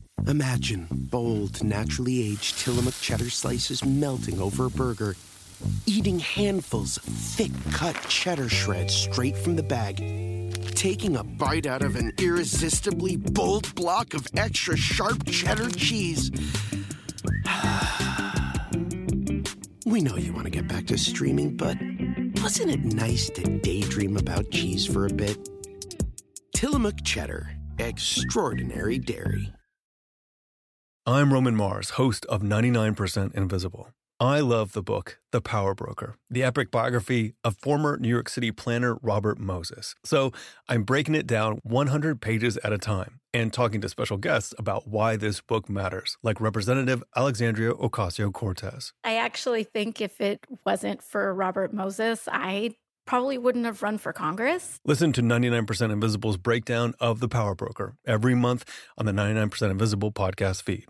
Imagine bold, naturally aged Tillamook cheddar slices melting over a burger, eating handfuls of thick-cut cheddar shreds straight from the bag, taking a bite out of an irresistibly bold block of extra sharp cheddar cheese. We know you want to get back to streaming, but wasn't it nice to daydream about cheese for a bit? Tillamook Cheddar. Extraordinary dairy. I'm Roman Mars, host of 99% Invisible. I love the book, The Power Broker, the epic biography of former New York City planner Robert Moses. So I'm breaking it down 100 pages at a time and talking to special guests about why this book matters, like Representative Alexandria Ocasio-Cortez. I actually think if it wasn't for Robert Moses, I probably wouldn't have run for Congress. Listen to 99% Invisible's breakdown of The Power Broker every month on the 99% Invisible podcast feed.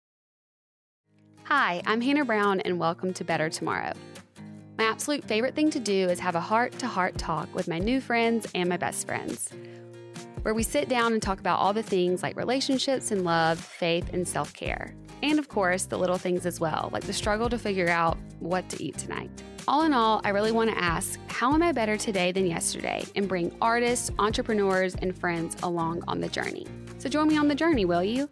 Hi, I'm Hannah Brown, and welcome to Better Tomorrow. My absolute favorite thing to do is have a heart-to-heart talk with my new friends and my best friends, where we sit down and talk about all the things like relationships and love, faith, and self-care. And of course, the little things as well, like the struggle to figure out what to eat tonight. All in all, I really want to ask, how am I better today than yesterday? And bring artists, entrepreneurs, and friends along on the journey. So join me on the journey, will you?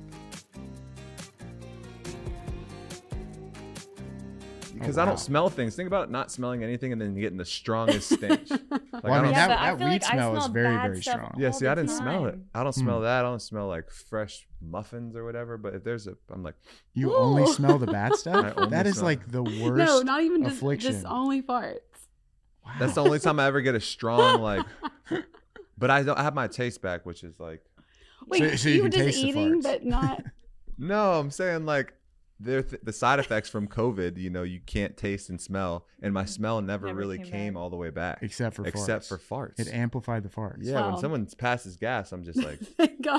Because I don't smell things. Think about not smelling anything and then getting the strongest stench. Like, Well, I mean, I don't- that feel weed like I smell is smell very, bad very stuff strong. yeah, all see, the I didn't smell it. time. I don't smell that. I don't smell like fresh muffins or whatever. But if there's I'm like, You Ooh. only smell the bad I stuff? only That is smell- like the worst No, not even affliction. just only farts. Wow. that's the only time I ever get a strong like. But I have my taste back, which is like, Wait, So you you were can just taste the eating, farts. but not. no, I'm saying like. The side effects from COVID, you can't taste and smell, and my smell never really came came back. all the way back, Except for farts. It amplified the farts. Yeah, Wow. when someone passes gas, I'm just like, Thank gosh.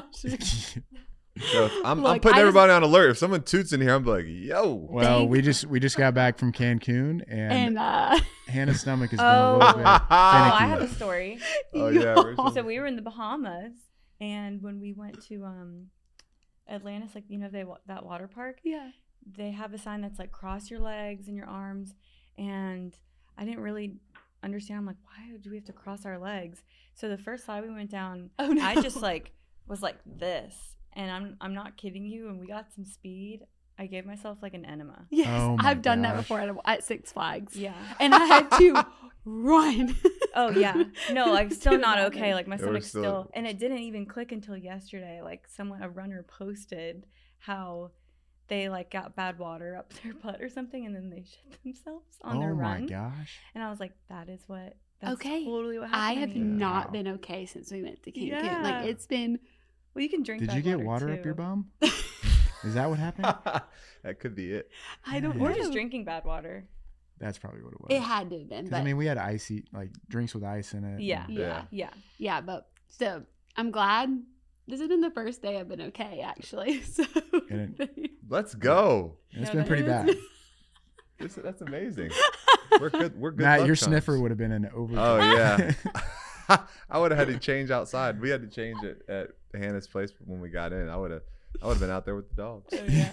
so I'm Look, putting I everybody on alert. If someone toots in here, I'm like, yo. Well, Thank- we just got back from Cancun, and And Hannah's stomach has been Oh. a little bit Oh, I finicky. have a story. Oh yeah, where's Y'all. the- So we were in the Bahamas, and when we went to Atlantis, like that water park, yeah. they have a sign that's like cross your legs and your arms, and I didn't really understand. I'm like, why do we have to cross our legs? So the first slide we went down, Oh no. I just was like this, and I'm not kidding you. And we got some speed. I gave myself like an enema. Yes, Oh my I've done that gosh. before at Six Flags. Yeah. And I had to run. Oh yeah. No, like still Do not not okay. move. Like my There was stomach's still- still, and it didn't even click until yesterday. Like a runner posted how they like got bad water up their butt or something, and then they shit themselves on their Oh my run. gosh. And I was like, that's Okay. totally what happened. I to have me. not Wow. been okay since we went to Cancun. Yeah. Like it's been. Well, you can drink. Did bad you get water up too. your bum? Is that what happened? that could be it. I don't Or know. just drinking bad water. That's probably what it was. It had to have been. 'Cause, But I mean, we had icy, like drinks with ice in it. Yeah. and- yeah. Yeah. Yeah, but so I'm glad this has been the first day I've been okay, actually. So And Let's go. and it's No, been pretty that bad. That's amazing. We're good. We're good. Matt, luck your charms. sniffer would have been an over. Oh yeah. I would have had to change outside. We had to change it at Hannah's place when we got in. I would have been out there with the dogs. Oh yeah.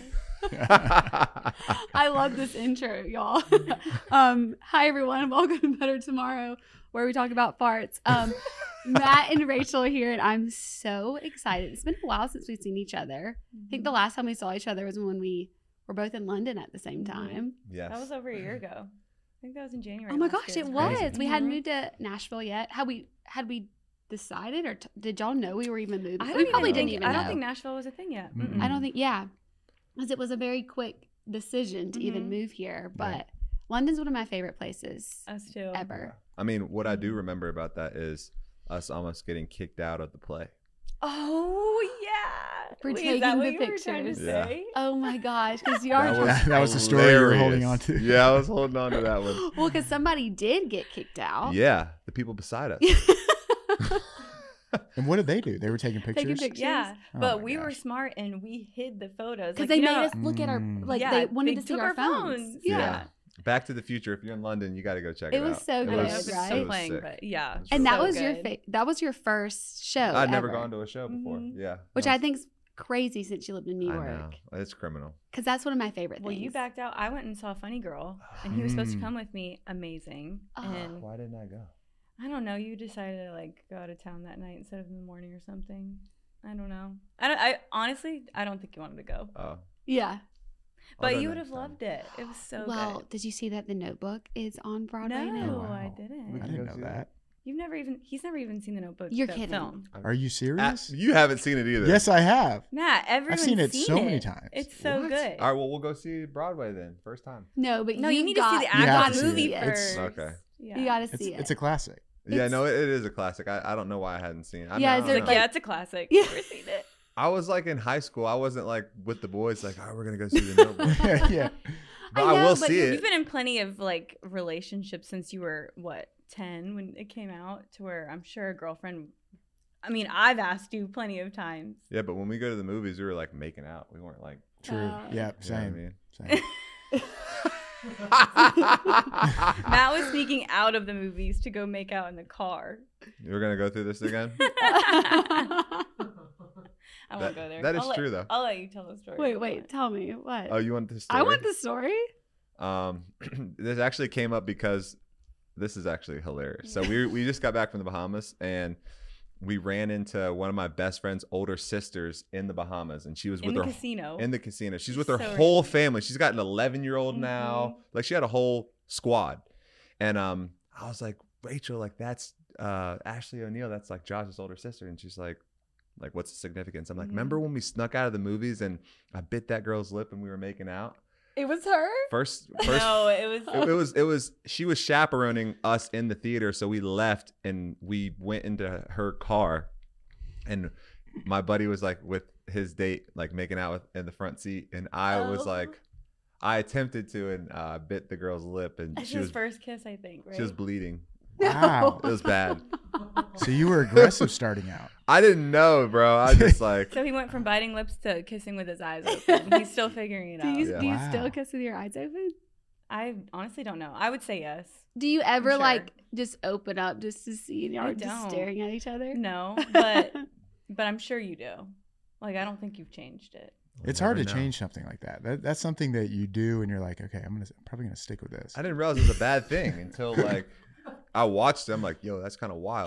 I love this intro, y'all. Hi everyone, welcome to Better Tomorrow, where we talk about farts. Matt and Rachel are here, and I'm so excited. It's been a while since we've seen each other. I think the last time we saw each other was when we were both in London at the same time. Yes. That was over a year ago. I think that was in January. Oh my last gosh, year. it It's was. crazy. We hadn't Mhm. moved to Nashville yet. Had we decided, or did y'all know we were even moving? I We don't probably even didn't think, even I know. don't think Nashville was a thing yet. Mm-mm. Mm-mm. I don't think, yeah, because it was a very quick decision to even Mhm. move here. But Right. London's one of my favorite places Us too. ever. I mean, what I do remember about that is us almost getting kicked out of the play. Oh yeah. For Wait, is taking that the what you were trying to pictures. Yeah. say? Oh my gosh, because you That are was That was the story you were holding hilarious. on to. Yeah, I was holding on to that one. well, because somebody did get kicked out. Yeah, the people beside us. And what did they do? They were taking pictures. Taking pictures. Yeah, Oh but my we were gosh. smart and we hid the photos Because Like, they you made know- us look at our like Yeah, they wanted to see took our phones. Yeah. Yeah. Back to the Future. If you're in London, you got to go check it, It was out. so I good, don't know if was- it's right? still it was playing, sick. but yeah. It was And really that so was good. that was your first show. I'd never ever, gone to a show before. Mhm. Yeah. which No. I think's crazy since you lived in New I know. York. It's criminal. Because that's one of my favorite Well, things. you backed out. I went and saw Funny Girl, and he was supposed to Mm. come with me. Amazing. Oh. And Why didn't I go? I don't know. You decided to like go out of town that night instead of in the morning or something. I don't know. I honestly, I don't think you wanted to go, Oh. Yeah. but go you would next have time. loved it. It was so Well, good. did you see that The Notebook is on Broadway No, now? Oh, wow. I I didn't. can didn't go know see that. He's never even seen The Notebook. You're the kidding. Film. Are you serious? You haven't seen it either. Yes, I have. Matt, everyone's seen it so many times. It's so What? good. All right, well, we'll go see Broadway then. First time. No, but No, you need to got, see the You have actual to see movie it. first. It's- Okay. Yeah. You got to It's see it. it's a classic. Yeah, no, it is a classic. I don't know why I hadn't seen it. I Yeah, mean, is I there, don't Like, know. yeah, it's a classic. Yeah. Never seen it. I was like in high school. I wasn't like with the boys like, oh, we're going to go see The Notebook. Yeah. But I I know, will but see You've it. been in plenty of like relationships since you were 10 when it came out, to where I'm sure a girlfriend. I mean, I've asked you plenty of times. Yeah, but when we go to the movies, we were like making out. We weren't like, True. Uh, yeah. you know what I Same. mean? Same. Matt was sneaking out of the movies to go make out in the car. You're going to go through this again? I won't go there. That is I'll let- true, though. I'll let you tell the story. Wait, tell me what? Oh, you want this story? I want the story. This actually came up because this is actually hilarious. So we just got back from the Bahamas, and we ran into one of my best friend's older sisters in the Bahamas, and she was In with the her casino. in the casino. She's with her So whole random. family. She's got an 11-year-old now. Like she had a whole squad. And I was like, Rachel, like that's Ashley O'Neal. That's like Josh's older sister. And she's like, what's the significance? I'm like, remember when we snuck out of the movies and I bit that girl's lip and we were making out? It was her. First No, it was. it was she was chaperoning us in the theater, so we left and we went into her car, and my buddy was like with his date like making out with in the front seat, and I was Oh. like, I attempted to and bit the girl's lip, and It's she his was first kiss, I think, right? she was bleeding. Wow. It was bad. So you were aggressive starting out. I didn't know, bro. I was just like, So he went from biting lips to kissing with his eyes open. He's still figuring it Do out. you, Yeah. do you Wow. still kiss with your eyes open? I honestly don't know. I would say yes. Do you ever sure. like just open up just to see and y'all I are just don't. staring at each other? No, but I'm sure you do. Like, I don't think you've changed it. It's We'll hard to never know. change something like that. That's something that you do, and you're like, okay, I'm probably gonna stick with this. I didn't realize it was a bad thing until like I watched it. I'm like, yo, that's kind of wild.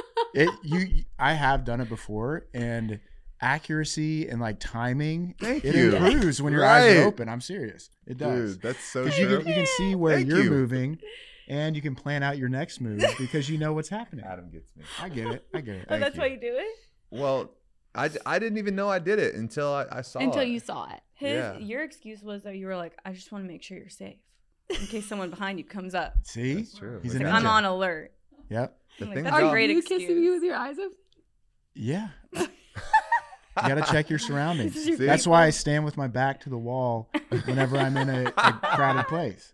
I have done it before, and accuracy and like timing, Thank it you. improves when your eyes Right. are open. I'm serious. It does. Dude, that's so 'Cause true. you can see where Thank you're you. moving, and you can plan out your next move because you know what's happening. Adam gets me. I get it. I get it. Oh, Thank that's you. why you do it? Well, I didn't even know I did it until I saw Until it. you saw it. Yeah. Your excuse was that you were like, I just want to make sure you're safe in case someone behind you comes up. See, That's true. He's It's a like, I'm ninja. on alert. Yep. The Like, thing that's a about- great Are you excuse. kissing me with your eyes open? Yeah. You gotta check your surroundings. This is your See? That's why I stand with my back to the wall whenever I'm in a crowded place.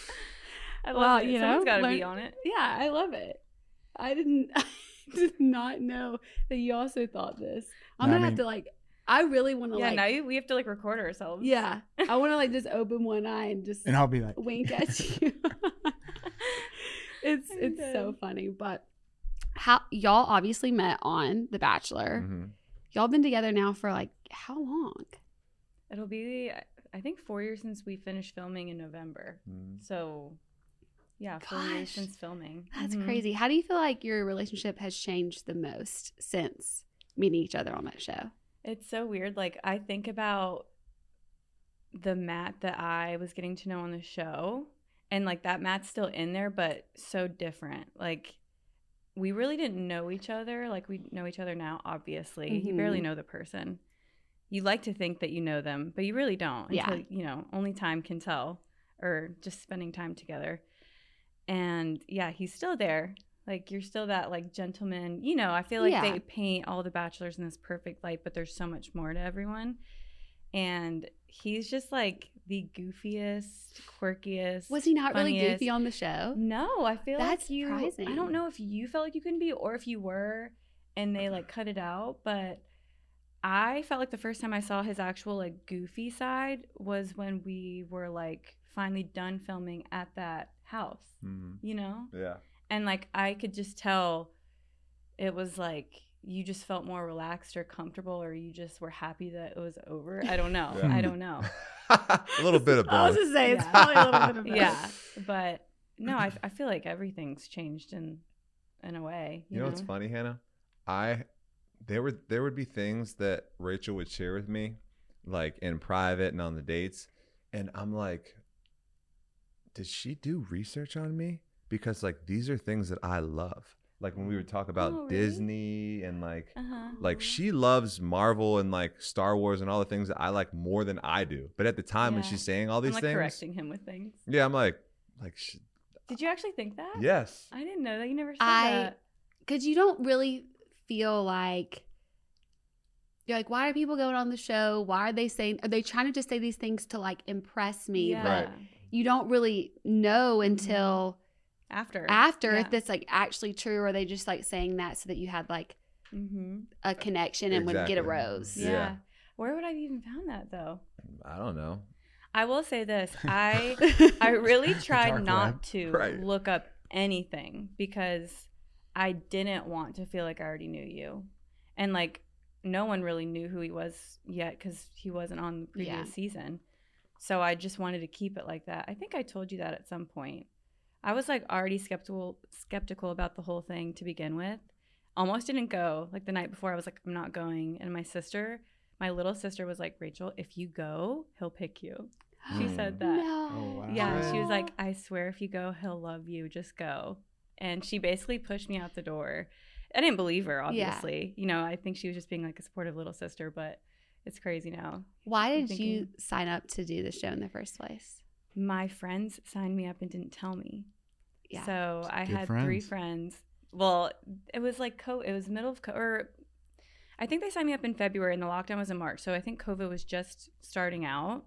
I Well, love it. you know, Someone's got to learn- be on it. Yeah, I love it. I did not know that you also thought this. I'm No, I gonna have mean- to like. I really want to Yeah, like. now we have to like record ourselves. Yeah, I want to like just open one eye and just And I'll be like, wink at you. it's I'm so dead. funny, but how y'all obviously met on The Bachelor. Mhm. Y'all been together now for like how long? It'll be, I think, 4 years since we finished filming in November. Mhm. So, yeah, 4 years Gosh, since filming. That's Mhm. crazy. How do you feel like your relationship has changed the most since meeting each other on that show? It's so weird. Like, I think about the Matt that I was getting to know on the show, and like that Matt's still in there, but so different. Like, we really didn't know each other. Like, we know each other now, obviously. You barely Mhm. know the person. You like to think that you know them, but you really don't. Yeah. Until, you know, only time can tell, or just spending time together. And yeah, he's still there. Like, you're still that like gentleman. You know, I feel like Yeah. they paint all the bachelors in this perfect light, but there's so much more to everyone. And he's just like the goofiest, quirkiest. Was he not really funniest. goofy on the show? No, I feel That's like you. surprising. I don't know if you felt like you couldn't be, or if you were, and they like cut it out. But I felt like the first time I saw his actual like goofy side was when we were like finally done filming at that house. Mhm. You know, Yeah. and like I could just tell it was like you just felt more relaxed or comfortable, or you just were happy that it was over? I don't know. Yeah. I don't know. A little bit of I was both. just saying, it's Yeah. probably a little bit of both. Yeah, but no, I feel like everything's changed in a way. You know what's funny, Hannah? There would be things that Rachel would share with me, like in private and on the dates, and I'm like, did she do research on me? Because like these are things that I love. Like when we would talk about Oh, really? Disney and Uh-huh. like she loves Marvel and like Star Wars and all the things that I like more than I do. But at the time when Yeah. she's saying all I'm these like things, correcting him with things. yeah, I'm like, Did you actually think that? yes. I didn't know that. You never said I- that. Because you don't really feel like you're like, why are people going on the show? Why are they trying to just say these things to like impress me? Yeah. But you don't really know until After. after Yeah. if that's like actually true, or are they just like saying that so that you had like Mm-hmm. a connection and would get a Exactly. rose. Yeah. Yeah. Where would I have even found that though? I don't know. I will say this. I really tried Dark not web. to Right. look up anything because I didn't want to feel like I already knew you. And like no one really knew who he was yet because he wasn't on the previous Yeah. season. So I just wanted to keep it like that. I think I told you that at some point. I was like already skeptical about the whole thing to begin with. Almost didn't go. Like the night before I was like, I'm not going. And my little sister was like, Rachel, if you go, he'll pick you. She said that. No. Oh, wow. Yeah, she was like, I swear if you go, he'll love you. Just go. And she basically pushed me out the door. I didn't believe her, obviously. You know, I think she was just being like a supportive little sister, but it's crazy now. Why I'm did you thinking- sign up to do the show in the first place? My friends signed me up and didn't tell me. Yeah. So I Good had 3 friends. friends. Well, it was like it was middle of or I think they signed me up in February and the lockdown was in March. So I think COVID was just starting out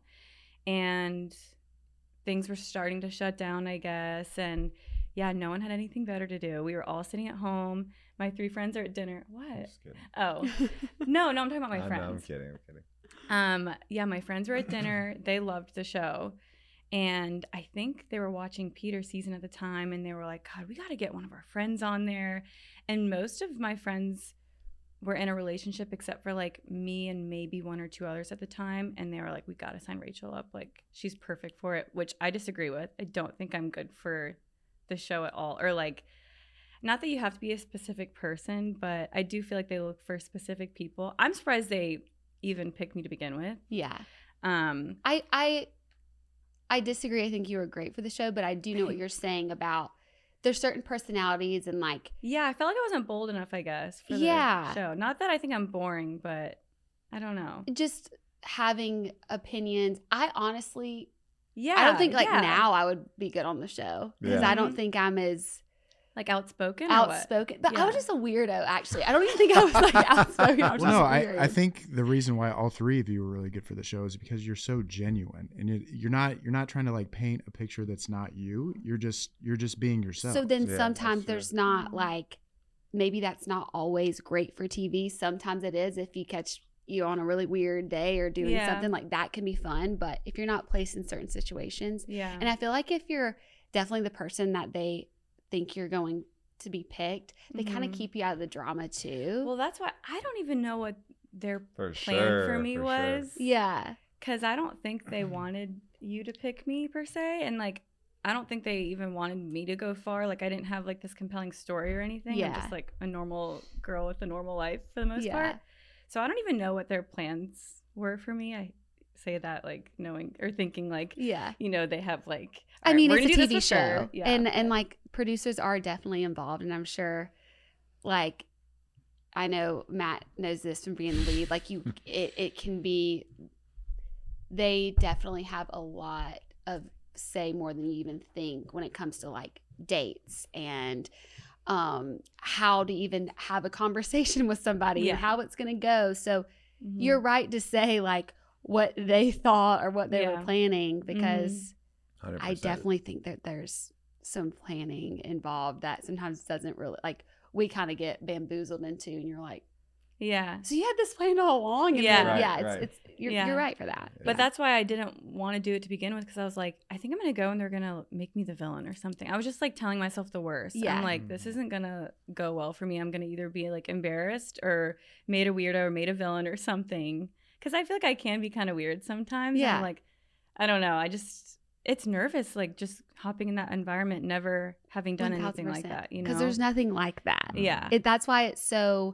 and things were starting to shut down, I guess. And yeah, no one had anything better to do. We were all sitting at home. My 3 friends are at dinner. What? Just kidding. Oh, no, I'm talking about my No, friends. I'm kidding. Yeah, my friends were at dinner. They loved the show. And I think they were watching Peter's season at the time and they were like, God, we got to get one of our friends on there. And most of my friends were in a relationship except for like me and maybe 1 or 2 others at the time. And they were like, we got to sign Rachel up. Like, she's perfect for it, which I disagree with. I don't think I'm good for the show at all. Or like, not that you have to be a specific person, but I do feel like they look for specific people. I'm surprised they even picked me to begin with. Yeah. Um, I disagree. I think you were great for the show, but I do know what you're saying about there's certain personalities and like yeah, I felt like I wasn't bold enough, I guess, for Yeah. the show. Not that I think I'm boring, but I don't know. just having opinions. I honestly, Yeah, I don't think like yeah. now I would be good on the show because Yeah. I don't think I'm as like outspoken. Or outspoken. But I was Yeah. just a weirdo, actually. I don't even think I was like outspoken. I was Well, just no, weird. I think the reason why all 3 of you were really good for the show is because you're so genuine, and you're not trying to like paint a picture that's not you. You're just being yourself. So then Yeah, sometimes that's true. there's not like, maybe that's not always great for TV. Sometimes it is if you catch you on a really weird day or doing Yeah. something like that can be fun. But if you're not placed in certain situations, Yeah. and I feel like if you're definitely the person that they think you're going to be picked, they kind of Mhm. keep you out of the drama too. Well, that's why I don't even know what their For plan sure. for me for was. yeah. Because I don't think they wanted you to pick me per se. And like, I don't think they even wanted me to go far. Like, I didn't have like this compelling story or anything. I'm Yeah. just like a normal girl with a normal life for the most Yeah. part. So I don't even know what their plans were for me. I say that like knowing or thinking like, Yeah. you know, they have like, I "All right, mean, we're it's a gonna do TV this with her." show, Yeah. and like producers are definitely involved, and I'm sure, like, I know Matt knows this from being the lead. Like, it can be. They definitely have a lot of say more than you even think when it comes to like dates and how to even have a conversation with somebody Yeah. and how it's going to go. So Mhm. you're right to say like what they thought or what they Yeah. were planning because. 100%. I definitely think that there's some planning involved that sometimes doesn't really like we kind of get bamboozled into and you're like Yeah. So you had this plan all along. And Yeah. then, Right, it's, right. it's you're, Yeah. you're right for that. But that's why I didn't want to do it to begin with, because I was like, I think I'm going to go and they're going to make me the villain or something. I was just like telling myself the worst. Yeah. I'm like, this isn't going to go well for me. I'm going to either be like embarrassed or made a weirdo or made a villain or something. Because I feel like I can be kind of weird sometimes. Yeah. I'm like, I don't know. It's nervous, like just hopping in that environment, never having done anything like that, you know? Because there's nothing like that. Yeah. That's why it's so.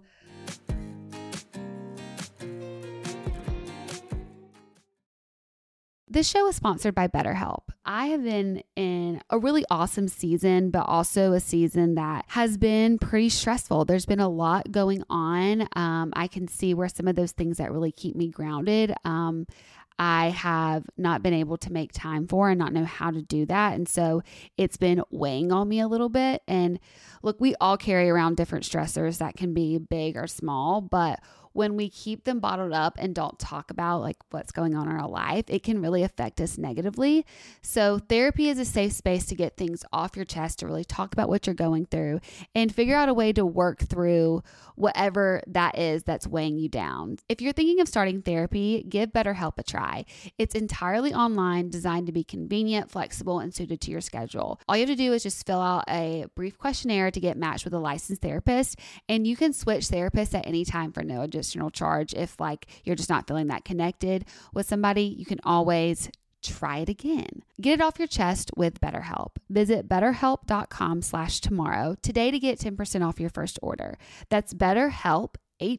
This show is sponsored by BetterHelp. I have been in a really awesome season, but also a season that has been pretty stressful. There's been a lot going on. I can see where some of those things that really keep me grounded, I have not been able to make time for and not know how to do that. And so it's been weighing on me a little bit. And look, we all carry around different stressors that can be big or small, but when we keep them bottled up and don't talk about like what's going on in our life, it can really affect us negatively. So therapy is a safe space to get things off your chest, to really talk about what you're going through and figure out a way to work through whatever that is that's weighing you down. If you're thinking of starting therapy, give BetterHelp a try. It's entirely online, designed to be convenient, flexible, and suited to your schedule. All you have to do is just fill out a brief questionnaire to get matched with a licensed therapist, and you can switch therapists at any time for no additional charge. If like you're just not feeling that connected with somebody, you can always try it again. Get it off your chest with BetterHelp. Visit betterhelp.com/tomorrow today to get 10% off your first order. That's BetterHelp,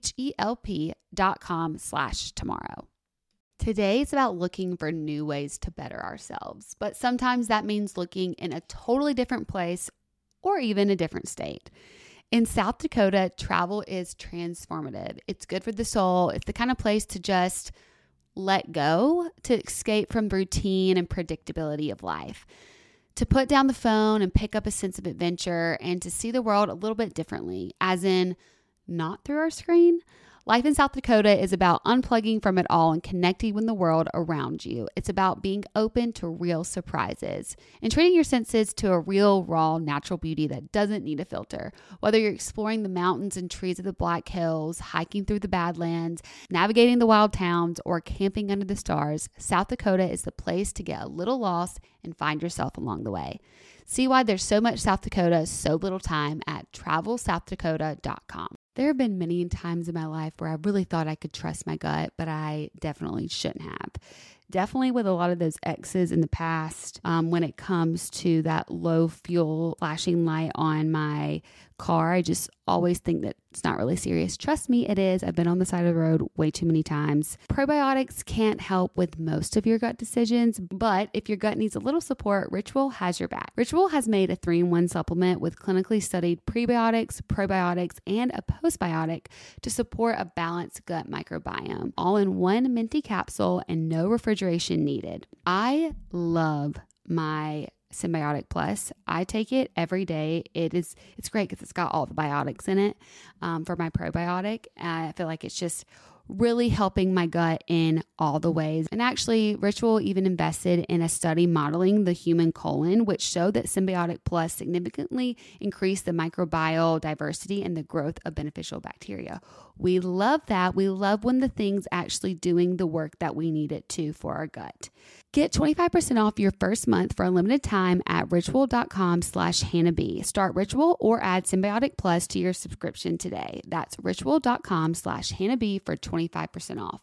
HELP.com/tomorrow. Today it's about looking for new ways to better ourselves, but sometimes that means looking in a totally different place or even a different state. In South Dakota, travel is transformative. It's good for the soul. It's the kind of place to just let go, to escape from the routine and predictability of life, to put down the phone and pick up a sense of adventure, and to see the world a little bit differently, as in not through our screen. Life in South Dakota is about unplugging from it all and connecting with the world around you. It's about being open to real surprises and treating your senses to a real, raw, natural beauty that doesn't need a filter. Whether you're exploring the mountains and trees of the Black Hills, hiking through the Badlands, navigating the wild towns, or camping under the stars, South Dakota is the place to get a little lost and find yourself along the way. See why there's so much South Dakota, so little time at travelsouthdakota.com. There have been many times in my life where I really thought I could trust my gut, but I definitely shouldn't have. Definitely with a lot of those exes in the past, when it comes to that low fuel flashing light on my car, I just always think that it's not really serious. Trust me, it is. I've been on the side of the road way too many times. Probiotics can't help with most of your gut decisions, but if your gut needs a little support, Ritual has your back. Ritual has made a 3-in-1 supplement with clinically studied prebiotics, probiotics, and a postbiotic to support a balanced gut microbiome, all in one minty capsule and no refrigeration needed. I love my Symbiotic Plus. I take it every day. It's great because it's got all the biotics in it for my probiotic. I feel like it's just really helping my gut in all the ways. And actually, Ritual even invested in a study modeling the human colon, which showed that Symbiotic Plus significantly increased the microbial diversity and the growth of beneficial bacteria. We love that. We love when the thing's actually doing the work that we need it to for our gut. Get 25% off your first month for a limited time at ritual.com/HannahB. Start Ritual or add Symbiotic Plus to your subscription today. That's ritual.com/HannahB for 25% off.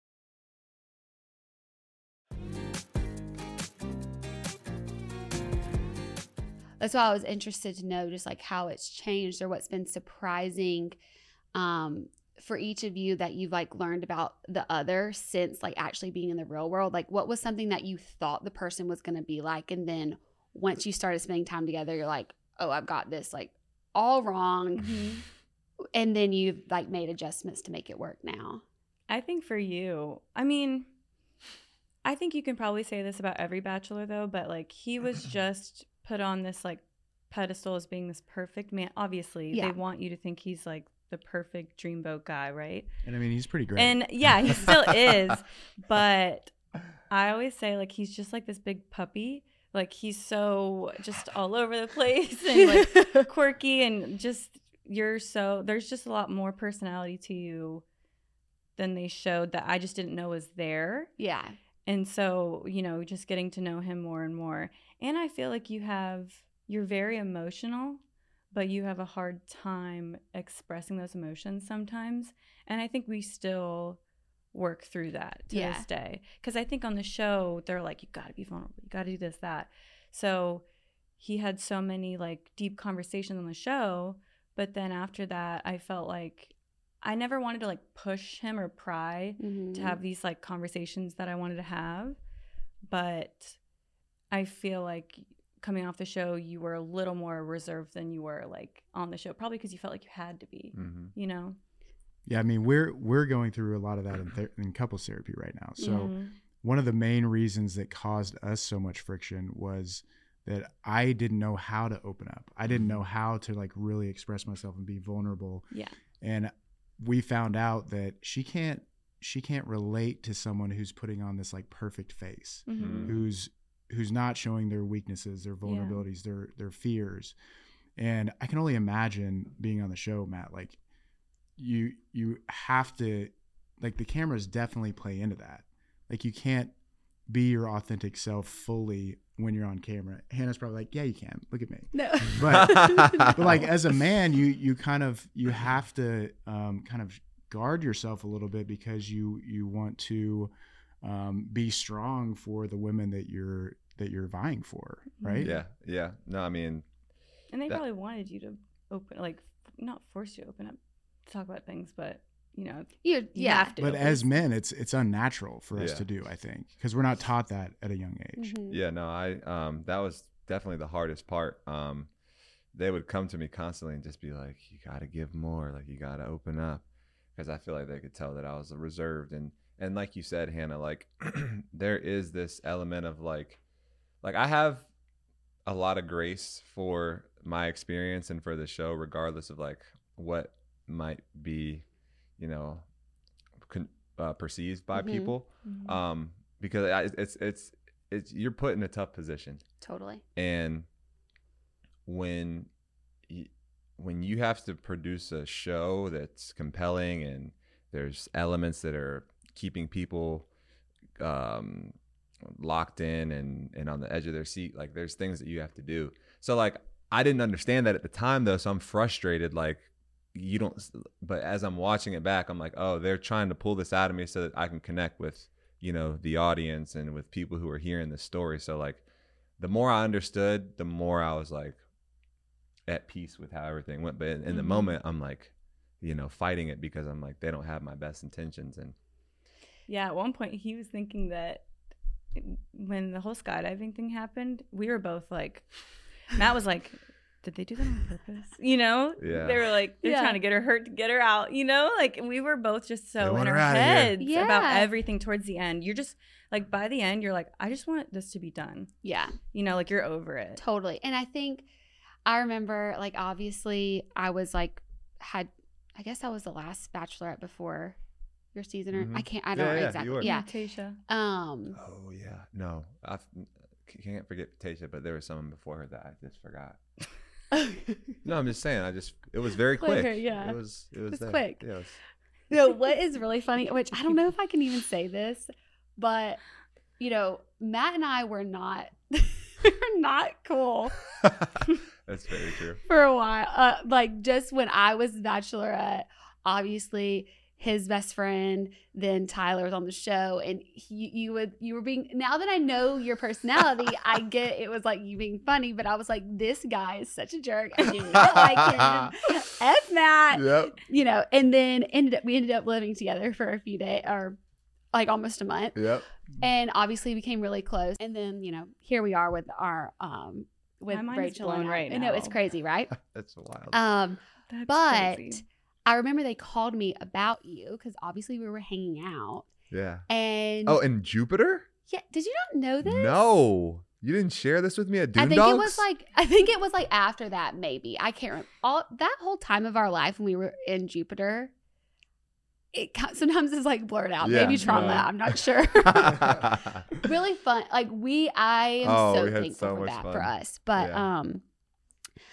That's why I was interested to know just like how it's changed or what's been surprising for each of you that you've like learned about the other since like actually being in the real world. Like what was something that you thought the person was going to be like, and then once you started spending time together, you're like, oh, I've got this like all wrong. Mm-hmm. And then you've like made adjustments to make it work now. I think for you, I mean, I think you can probably say this about every bachelor though, but like he was just put on this like pedestal as being this perfect man. Obviously, they want you to think he's like the perfect dreamboat guy, right? And I mean, he's pretty great. And yeah, he still is. But I always say like he's just like this big puppy. Like he's so just all over the place and like quirky and just there's just a lot more personality to you than they showed that I just didn't know was there. Yeah. And so, just getting to know him more and more. And I feel like you're very emotional, but you have a hard time expressing those emotions sometimes. And I think we still work through that to this day. Because I think on the show, they're like, you got to be vulnerable. You got to do this, that. So he had so many like deep conversations on the show. But then after that, I felt like I never wanted to like push him or pry to have these like conversations that I wanted to have. But I feel like coming off the show, you were a little more reserved than you were like on the show, probably because you felt like you had to be, Yeah, I mean, we're going through a lot of that in couples therapy right now. So one of the main reasons that caused us so much friction was that I didn't know how to open up. I didn't know how to like really express myself and be vulnerable. Yeah. And we found out that she can't relate to someone who's putting on this like perfect face, who's not showing their weaknesses, their vulnerabilities, their fears. And I can only imagine being on the show, Matt, like you have to, like, the cameras definitely play into that. Like, you can't be your authentic self fully when you're on camera. Hannah's probably like, yeah, you can. Look at me. No. But like as a man, you have to kind of guard yourself a little bit because you want to be strong for the women that you're vying for, right? Yeah. No, I mean, and they probably wanted you to open, like, not force you to open up to talk about things, but you have to. But as men, it's unnatural for us to do, I think, because we're not taught that at a young age. Yeah, no, I that was definitely the hardest part. They would come to me constantly and just be like, you got to give more, like you got to open up, because I feel like they could tell that I was reserved. And like you said, Hannah, like there is this element of like I have a lot of grace for my experience and for the show, regardless of like what might be, perceived by people, because it's you're put in a tough position. Totally. And when you have to produce a show that's compelling and there's elements that are keeping people locked in and on the edge of their seat, like there's things that you have to do. So like I didn't understand that at the time though, so I'm frustrated, like but as I'm watching it back, I'm like, oh, they're trying to pull this out of me so that I can connect with the audience and with people who are hearing this story. So like the more I understood, the more I was like at peace with how everything went. But in the moment, I'm like, fighting it because I'm like, they don't have my best intentions. And yeah, at one point he was thinking that when the whole skydiving thing happened, we were both like, Matt was like, did they do that on purpose? Yeah. They were like, they're trying to get her hurt to get her out, like we were both just so in our heads about everything towards the end. You're just like, by the end, you're like, I just want this to be done. Yeah. Like you're over it. Totally. And I think I remember, like, obviously I was like, I guess I was the last Bachelorette before your season, or I don't know exactly. Yeah. Tasha. Oh yeah. No, I can't forget Tasha, but there was someone before her that I just forgot. No, I'm just saying. It was very quick. Yeah. It was quick. Yeah. No, what is really funny, which I don't know if I can even say this, but Matt and I were not cool. That's very true. For a while, like just when I was Bachelorette, obviously his best friend, then Tyler was on the show, and you were being, now that I know your personality, I get it was like you being funny, but I was like, this guy is such a jerk. I do not like him. F Matt. Yep. And then we ended up living together for a few days, or like almost a month. Yep. And obviously became really close. And then, here we are with our with my mind Rachel is blown and I. right I know, now. it's crazy, right? That's wild. That's but crazy. I remember they called me about you because obviously we were hanging out. Yeah. And in Jupiter? yeah, did you not know this? No, you didn't share this with me at Doondogs? I think it was like after that, maybe. I can't remember. That whole time of our life when we were in Jupiter, it sometimes is like blurred out. Yeah, Maybe trauma. yeah. I'm not sure. Really fun. Like I am so we had thankful so for much that fun. for us. But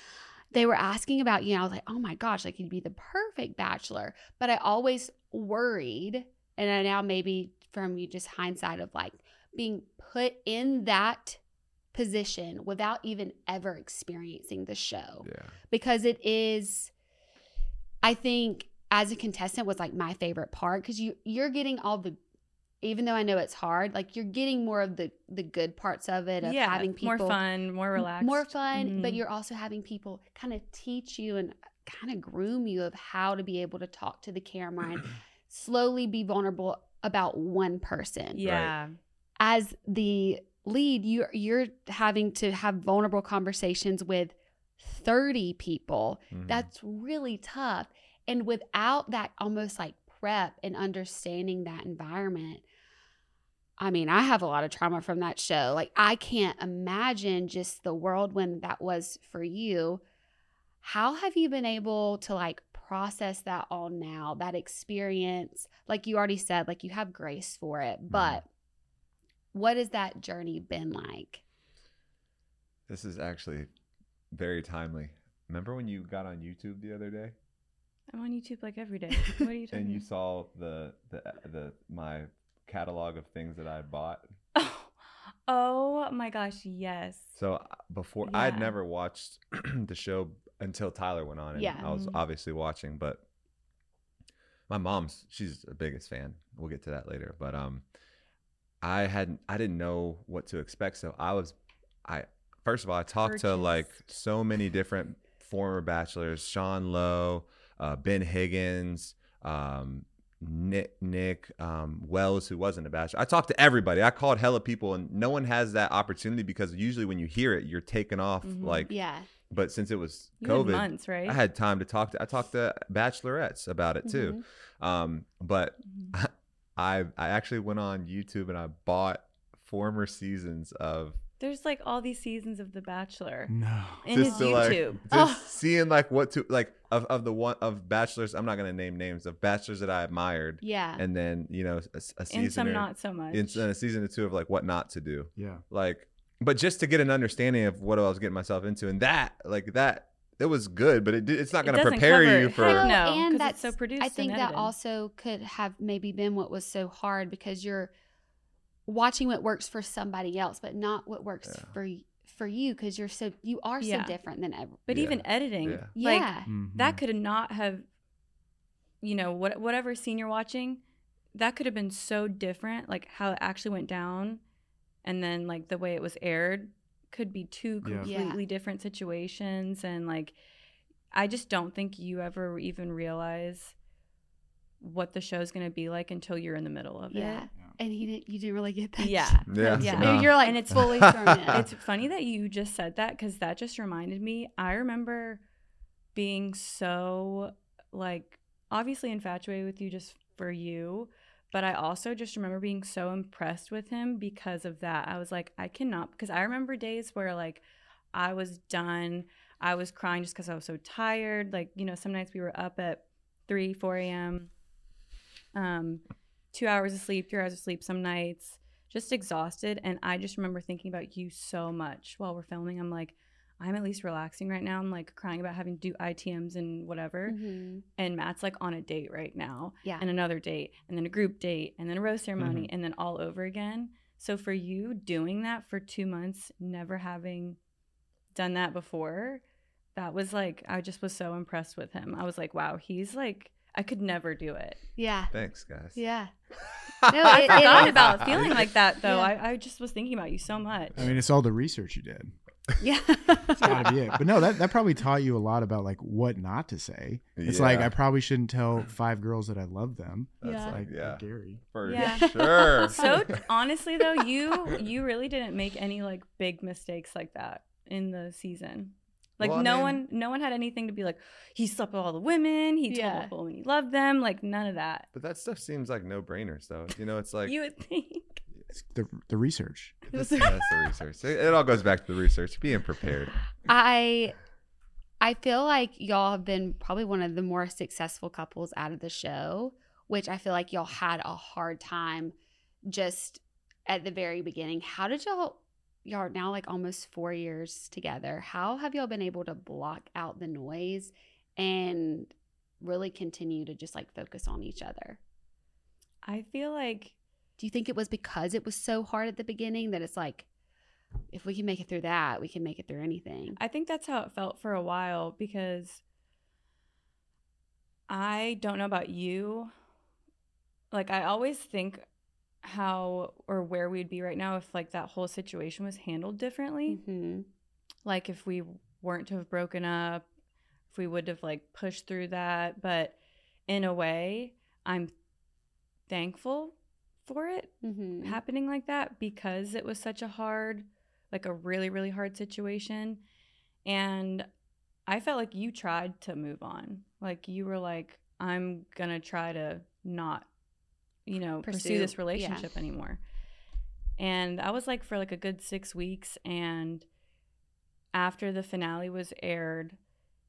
they were asking about you. And I was like, oh my gosh, like you'd be the perfect bachelor. But I always worried, and I now maybe from you just hindsight of like being put in that position without even ever experiencing the show. Yeah. Because it is, I think as a contestant was like my favorite part, because you're getting all the, even though I know it's hard, like you're getting more of the good parts of it, of having people more fun, more relaxed, more fun, but you're also having people kind of teach you and kind of groom you of how to be able to talk to the camera and slowly be vulnerable about one person. Yeah. Right. As the lead, you're having to have vulnerable conversations with 30 people. That's really tough. And without that almost like prep and understanding that environment, I mean, I have a lot of trauma from that show. Like, I can't imagine just the whirlwind that was for you. How have you been able to like process that all now, that experience? Like you already said, like you have grace for it, but what has that journey been like? This is actually very timely. Remember when you got on YouTube the other day? I'm on YouTube like every day. What are you talking And you about? saw the my catalog of things that I bought. Oh my gosh, yes. So before I had Yeah. never watched the show until Tyler went on, and Yeah. I was obviously watching. But my she's the biggest fan. We'll get to that later. But I didn't know what to expect. So first of all, I talked to like so many different former bachelors: Sean Lowe, Ben Higgins, Nick Wells, who wasn't a bachelor. I talked to everybody. I called hella people, and no one has that opportunity because usually when you hear it, you're taken off. Like, Yeah. But since it was You had COVID, months, right? I had time to talk to. I talked to bachelorettes about it too. But I actually went on YouTube and I bought former seasons of. There's like all these seasons of The Bachelor No. in his YouTube. Seeing like what to like of the one of bachelors. I'm not gonna name names of bachelors that I admired. Yeah. And then a season And some not so much. in a season or two of like what not to do. Yeah. Like, but just to get an understanding of what I was getting myself into, and that it was good, but it's not It going to doesn't prepare cover- you for. Heck no, and 'cause that's it's so produced I think and that edited. also could have maybe been what was so hard, because you're watching what works for somebody else, but not what works for you, because you are so Yeah. different than ever. But Yeah. even editing, Yeah. like Yeah. that could not have, whatever scene you're watching, that could have been so different. Like how it actually went down, and then like the way it was aired could be two Yeah. completely different situations. And like, I just don't think you ever even realize what the show's gonna be like until you're in the middle of Yeah. it. And you didn't really get that. Yeah. Yeah. Yeah. No. You're like, And it's it's- fully thrown in. It's funny that you just said that, because that just reminded me. I remember being so like obviously infatuated with you just for you, but I also just remember being so impressed with him because of that. I was like, I cannot, because I remember days where like I was done. I was crying just because I was so tired. Like, some nights we were up at 3, 4 a.m. 2 hours of sleep, 3 hours of sleep some nights, just exhausted. And I just remember thinking about you so much while we're filming. I'm like, I'm at least relaxing right now. I'm like crying about having to do ITMs and whatever. Mhm. And Matt's like on a date right now. Yeah. And another date, and then a group date, and then a rose ceremony, and then all over again. So for you doing that for 2 months, never having done that before, that was like, I just was so impressed with him. I was like, wow, he's like, I could never do it. Yeah. Thanks, guys. Yeah. I it forgot is. about feeling like that though. Yeah. I just was thinking about you so much. I mean, it's all the research you did. Yeah. It's gotta be it. But no, that probably taught you a lot about like what not to say. It's like Yeah. I probably shouldn't tell 5 girls that I love them. That's Yeah. Like yeah, Gary. for Yeah. sure. So honestly though, you really didn't make any like big mistakes like that in the season. Like Well, I no mean- one had anything to be like, he slept with all the women, he told Yeah. all the women he loved them, like none of that. But that stuff seems like no brainers, though. It's like You would think. It's the research. that's the research. It all goes back to the research, being prepared. I feel like y'all have been probably one of the more successful couples out of the show, which I feel like y'all had a hard time just at the very beginning. How did y'all y'all are now like almost 4 years together. How have y'all been able to block out the noise and really continue to just like focus on each other? I feel like, Do you think it was because it was so hard at the beginning that it's like, if we can make it through that, we can make it through anything? I think that's how it felt for a while, because I don't know about you. Like, I always think how or where we'd be right now if like that whole situation was handled differently. Mm-hmm. Like if we weren't to have broken up, if we would have like pushed through that. But in a way, I'm thankful for it Mm-hmm. happening like that, because it was such a hard, like a really, really hard situation. And I felt like you tried to move on. Like you were like, I'm going to try to not, you know, pursue this relationship anymore. And I was like for like a good 6 weeks. And after the finale was aired,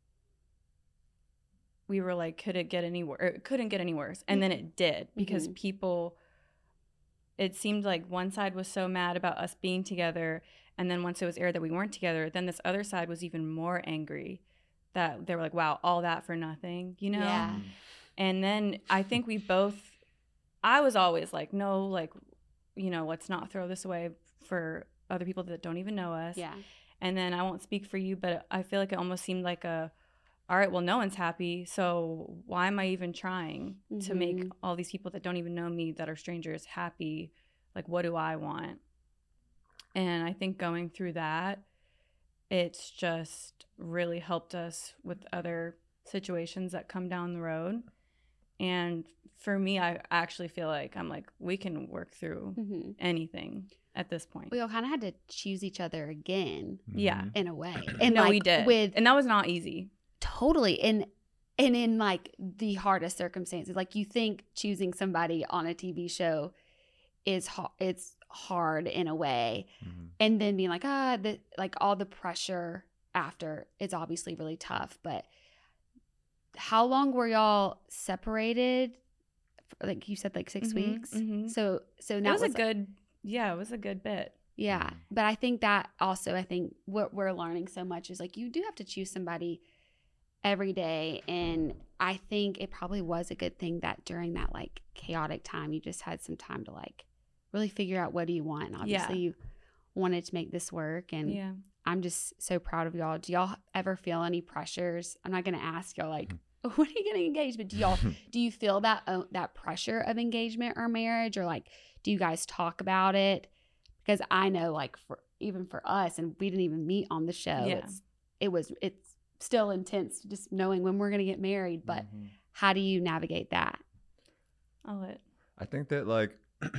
we were like, could it get any worse? It couldn't get any worse. And then it did, because people, it seemed like one side was so mad about us being together. And then once it was aired that we weren't together, then this other side was even more angry that they were like, wow, all that for nothing, you know? Yeah. And then I think we both, I was always like, no, like, you know, let's not throw this away for other people that don't even know us. Yeah. And then I won't speak for you, but I feel like it almost seemed like all right, well, no one's happy, so why am I even trying to make all these people that don't even know me, that are strangers, happy? Like, what do I want? And I think going through that, it's just really helped us with other situations that come down the road. And for me, I actually feel like I'm like, we can work through anything at this point. We all kind of had to choose each other again. Yeah. In a way. And no, like, we did. And that was not easy. Totally. And in like the hardest circumstances, like you think choosing somebody on a TV show is it's hard in a way. And then being like, like all the pressure after, it's obviously really tough. But how long were y'all separated? Like you said, like 6 weeks. So now it was it was a good bit. Yeah. But I think that also, I think what we're learning so much is like, you do have to choose somebody every day. And I think it probably was a good thing that during that like chaotic time, you just had some time to like really figure out what do you want. And obviously you wanted to make this work. And I'm just so proud of y'all. Do y'all ever feel any pressures? I'm not going to ask y'all like, when are you getting engaged? But do you feel that pressure of engagement or marriage, or like, do you guys talk about it? Because I know like even for us, and we didn't even meet on the show. It's still intense just knowing when we're going to get married. But how do you navigate that? I think that like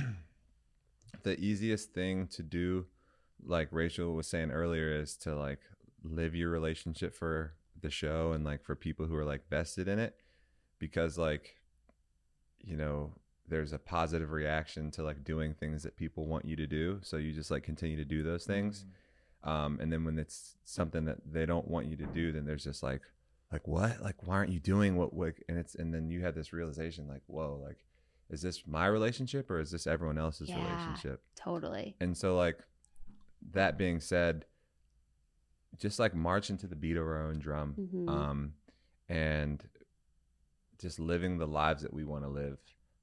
the easiest thing to do, like Rachel was saying earlier, is to like live your relationship for the show and like for people who are like vested in it, because like, you know, there's a positive reaction to like doing things that people want you to do, so you just like continue to do those things. And then when it's something that they don't want you to do, then there's just like what, like why aren't you doing what and then you have this realization like, whoa, like is this my relationship or is this everyone else's relationship? Totally. And so like, that being said, just like march into the beat of our own drum, and just living the lives that we want to live.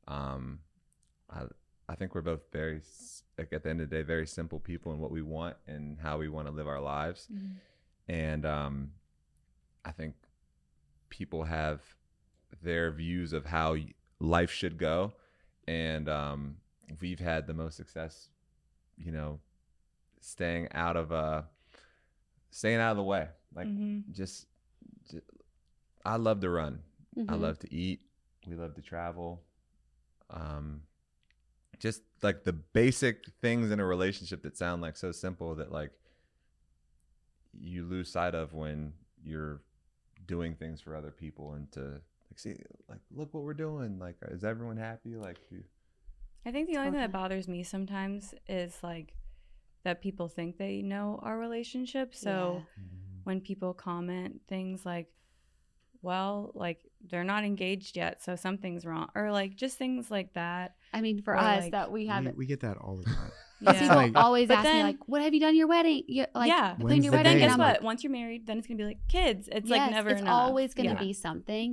I think we're both very, like at the end of the day, very simple people in what we want and how we want to live our lives. And I think people have their views of how life should go, and we've had the most success, you know, staying out of the way. Like just I love to run. I love to eat. We love to travel. Just like the basic things in a relationship that sound like so simple that like you lose sight of when you're doing things for other people, and to like see like, look what we're doing. Like, is everyone happy? Like, I think the only thing that bothers me sometimes is like that people think they know our relationship. So when people comment things like, well, like they're not engaged yet, so something's wrong, or like just things like that. I mean, for Or, us, like, that we haven't. We get that all the time. Yeah. People Like- always But ask me, then- like, what have you done your wedding? Like, Yeah. plan When's your the But wedding. then date? guess And I'm what? Once you're married, then it's gonna be like kids. It's like yes, never it's enough. always going to Yeah. be something.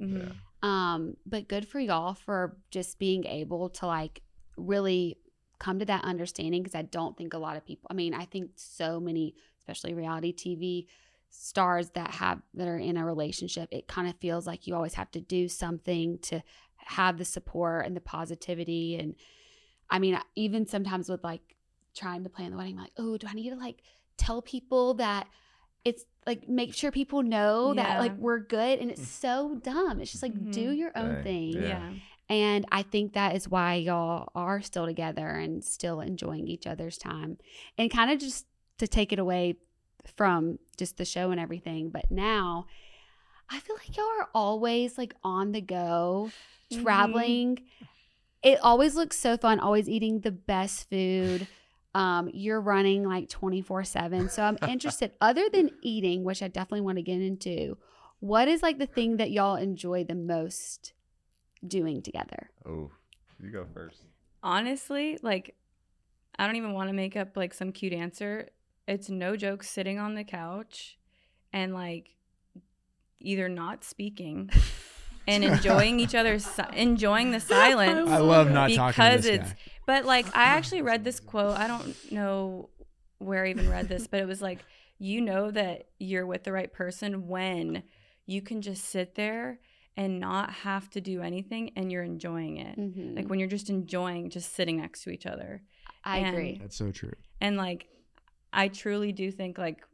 Mhm. But good for y'all for just being able to like really come to that understanding, because I don't think a lot of people, I mean, I think so many, especially reality TV stars that are in a relationship, it kind of feels like you always have to do something to have the support and the positivity. And I mean, even sometimes with like trying to plan the wedding, I'm like, oh, do I need to like tell people that it's like, make sure people know that Yeah. like we're good? And it's so dumb. It's just like, Mhm. do your own Dang. thing. Yeah. Yeah. And I think that is why y'all are still together and still enjoying each other's time. And kind of just to take it away from just the show and everything, but now I feel like y'all are always like on the go, Mhm. traveling. It always looks so fun, always eating the best food. You're running like 24/7. So I'm interested, other than eating, which I definitely want to get into, what is like the thing that y'all enjoy the most doing together? Oh, you go first. Honestly, like, I don't even want to make up like some cute answer. It's no joke sitting on the couch and like either not speaking and enjoying each other's enjoying the silence. I love not talking to Because this it's guy. But like, I actually read this quote. I don't know where I even read this, but it was like, you know that you're with the right person when you can just sit there and not have to do anything and you're enjoying it. Mhm. Like when you're just enjoying just sitting next to each other. I and- agree. That's so true. And like, I truly do think like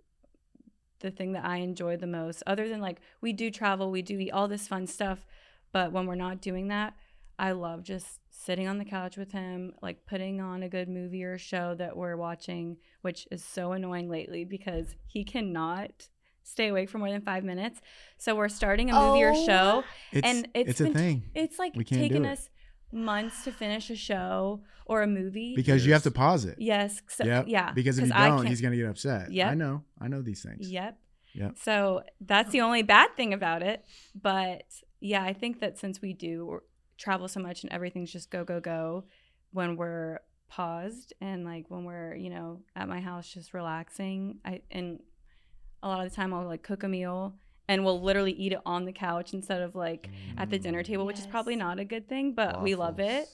the thing that I enjoy the most, other than like, we do travel, we do eat all this fun stuff, but when we're not doing that, I love just sitting on the couch with him, like putting on a good movie or show that we're watching, which is so annoying lately because he cannot stay awake for more than 5 minutes. So we're starting a movie or Oh. show, It's, and it's a been- thing It's like We can't taken do it. us months to finish a show or a movie. because you have to pause it. Yes. So, Yep. Yeah. Because if you I don't, can't- he's gonna get upset. Yep. I know these things. Yep. Yep. So that's the only bad thing about it. But yeah, I think that since we do travel so much and everything's just go, go, go, when we're paused and like when we're, you know, at my house just relaxing, and a lot of the time I'll like cook a meal and we'll literally eat it on the couch instead of like at the dinner table, which is probably Yes. not a good thing, but we love it. Waffles.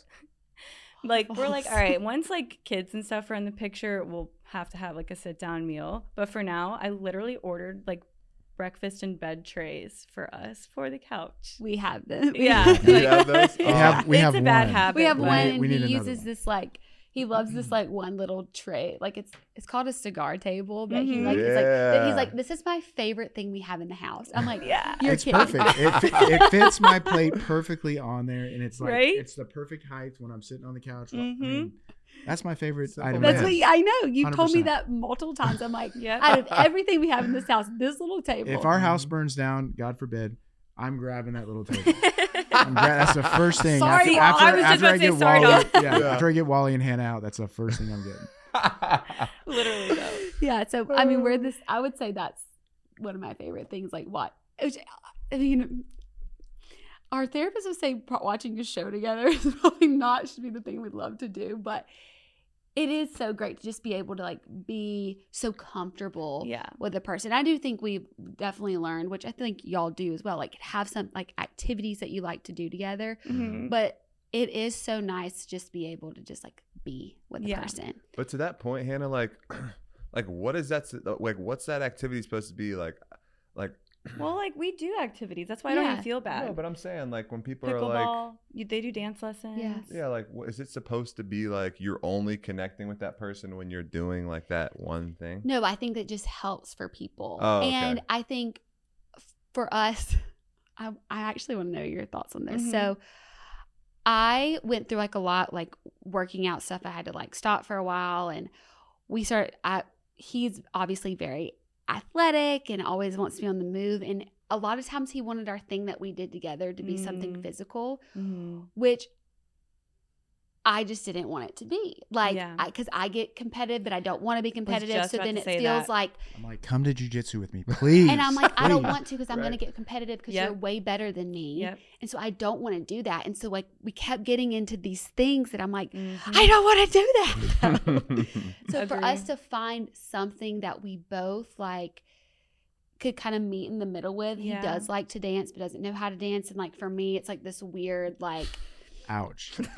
Like we're like, Waffles. all right, once like kids and stuff are in the picture, we'll have to have like a sit down meal. But for now, I literally ordered like breakfast and bed trays for us for the couch. We have them. Yeah. You have those? We have It's have a bad one. habit. We have but- one, need- and we need he another uses one. this like he loves this like one little tray. Like it's called a cigar table, but he Mhm. like it's like but he's Yeah. like, this is my favorite thing we have in the house. I'm like, Yeah. you're It's kidding. perfect. It fits my plate perfectly on there, and it's like Right? it's the perfect height when I'm sitting on the couch. I Mhm. mean, that's my favorite Simple item. That's to what have. I know. You've told me 100%. that multiple times. I'm like, Yep. out of everything we have in this house, this little table. If our house burns down, God forbid, I'm grabbing that little table. That's the first thing. Sorry, after, I was just about to say sorry, Wally, dog. yeah, Yeah. after I get Wally and Hannah out, that's the first thing I'm getting. Literally though. Yeah, so I mean, we're this. I would say that's one of my favorite things. Like what? I mean, our therapist would say watching a show together is probably not should be the thing we'd love to do, but it is so great to just be able to like be so comfortable Yeah. with a person. I do think we've definitely learned, which I think y'all do as well, like have some like activities that you like to do together. Mhm. But it is so nice to just be able to just like be with a Yeah. person. But to that point, Hannah, like what is that? Like, what's that activity supposed to be? Like, Well, like we do activities. That's why I don't Yeah. even feel bad. no, but I'm saying like when people are like, Pickleball. They do dance lessons. Yes. yeah, like is it supposed to be like you're only connecting with that person when you're doing like that one thing? No, I think that just helps for people. Oh, okay. And I think for us, I actually want to know your thoughts on this. Mhm. So I went through like a lot, like working out stuff. I had to like stop for a while, and he's obviously very athletic and always wants to be on the move. And a lot of times he wanted our thing that we did together to be something Mm. physical, Mhm. which I just didn't want it to be like, Yeah. because I get competitive, but I don't want to be competitive. just So about then to it say feels that. like, I'm like, come to jujitsu with me, please. and I'm like, I don't Please. want to because I'm going to get competitive because you're Yep. way better than me. Yep. And so I don't want to do that. And so like we kept getting into these things that I'm like, Mhm. I don't want to do that. So for Agree. us to find something that we both like could kind of meet in the middle with. Yeah. He does like to dance, but doesn't know how to dance. And like for me, it's like this weird, like, Ouch. no,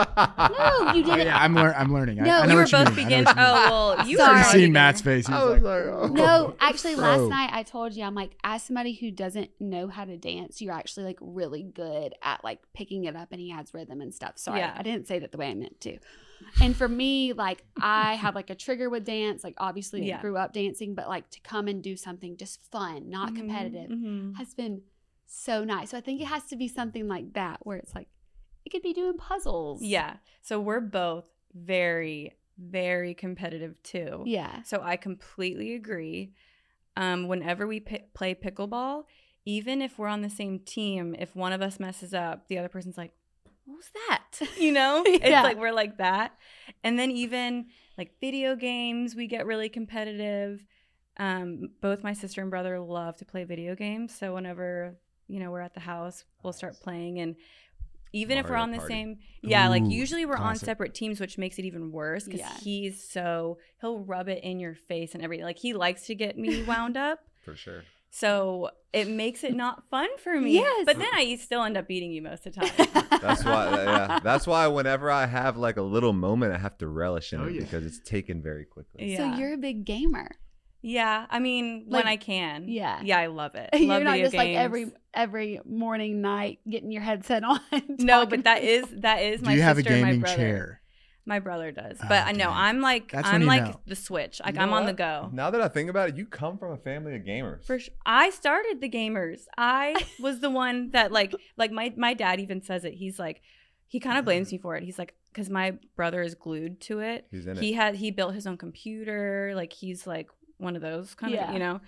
you Oh, didn't. yeah, I'm learning. No, I know You were what you both mean. begin. I know what you mean. Oh well, you Sorry. were You already seen Matt's there. face. He I was was like, like, oh. No, actually, last Bro. night I told you, I'm like, as somebody who doesn't know how to dance, you're actually like really good at like picking it up, and he adds rhythm and stuff. Sorry, Yeah. I didn't say that the way I meant to. And for me, like I have like a trigger with dance. Like obviously I Yeah. grew up dancing, but like to come and do something just fun, not competitive, Mhm. has been so nice. So I think it has to be something like that where it's like it could be doing puzzles. Yeah. So we're both very, very competitive too. Yeah. So I completely agree. Whenever we play pickleball, even if we're on the same team, if one of us messes up, the other person's like, what was that? You know? Yeah. It's like we're like that. And then even like video games, we get really competitive. Both my sister and brother love to play video games. So whenever, we're at the house, we'll start playing. And even if we're Mario on the Party. same, like Ooh, usually we're classic. on separate teams, which makes it even worse because Yeah. he'll rub it in your face and everything. Like he likes to get me wound up. For sure. So it makes it not fun for me. Yes. But then I still end up beating you most of the time. That's why. Yeah. That's why whenever I have like a little moment, I have to relish in Oh, it yeah. because it's taken very quickly. Yeah. So you're a big gamer. Yeah. I mean, Like, when I can. yeah. Yeah, I love it. You're Love not video just like games. every morning, night getting your headset on. No, talking but that to is people. my Do you have a sister and my gaming brother. chair? My brother does. Oh, But I know dang. I'm like That's when you know. the switch. Like You know I'm on the what? go. Now that I think about it, you come from a family of gamers. For sure. I started the gamers. I was the one that like my dad even says it. He's like, he kind of blames me for it. He's like, because my brother is glued to it. He's in He built his own computer. Like he's like one of those kind Yeah. of,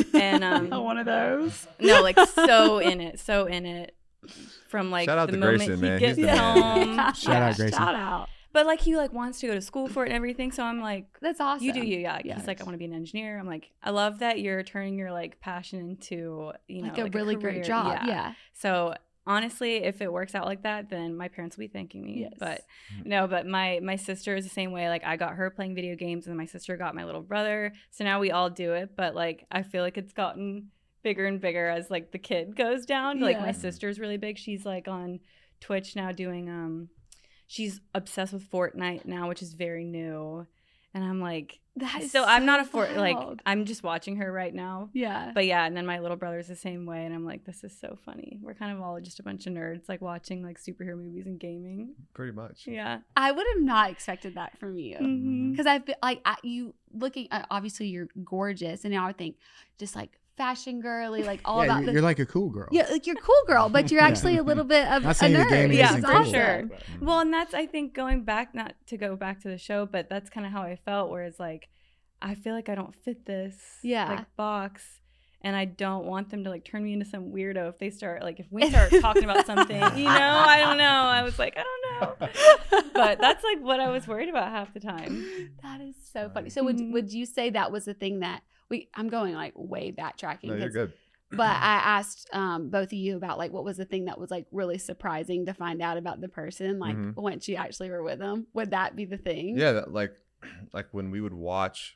And one of those. no, like so in it. From like Shout out the to moment Grayson, he man. gets He's the man. home. Shout out, Grayson. Shout out. But like he like wants to go to school for it and everything. So I'm like, That's awesome. you do you, yeah. Yes. He's like, I want to be an engineer. I'm like, I love that you're turning your like passion into, Like a really great career. job. Yeah. So honestly, if it works out like that, then my parents will be thanking me. Yes. But no, but my sister is the same way. Like I got her playing video games, and my sister got my little brother. So now we all do it. But like I feel like it's gotten bigger and bigger as like the kid goes down. Like Yeah. my sister's really big. She's like on Twitch now doing she's obsessed with Fortnite now, which is very new. And I'm like, That is so I'm not a so Fort like wild. I'm just watching her right now. Yeah. But yeah, and then my little brother's the same way, and I'm like, this is so funny. We're kind of all just a bunch of nerds, like watching like superhero movies and gaming. Pretty much. Yeah. I would have not expected that from you. Mm-hmm. Because I feel like you looking, obviously you're gorgeous. And now I think just like fashion girly, like all Yeah, about the. you're like a cool girl. Yeah, like you're a cool girl, but you're Yeah. actually a little bit of Not a saying the nerd. gaming Yeah, isn't for cool. sure. Mm. Well, and that's I think going back, not to go back to the show, but that's kind of how I felt. Where it's like, I feel like I don't fit this like box. And I don't want them to like turn me into some weirdo if they start like if we start talking about something, I don't know. I was like, I don't know. But that's like what I was worried about half the time. That is so funny. So would you say that was the thing that I'm going like way backtracking. No, you're 'cause- good. But I asked both of you about like what was the thing that was like really surprising to find out about the person, like Mhm. once you actually were with them. Would that be the thing? Yeah, like when we would watch,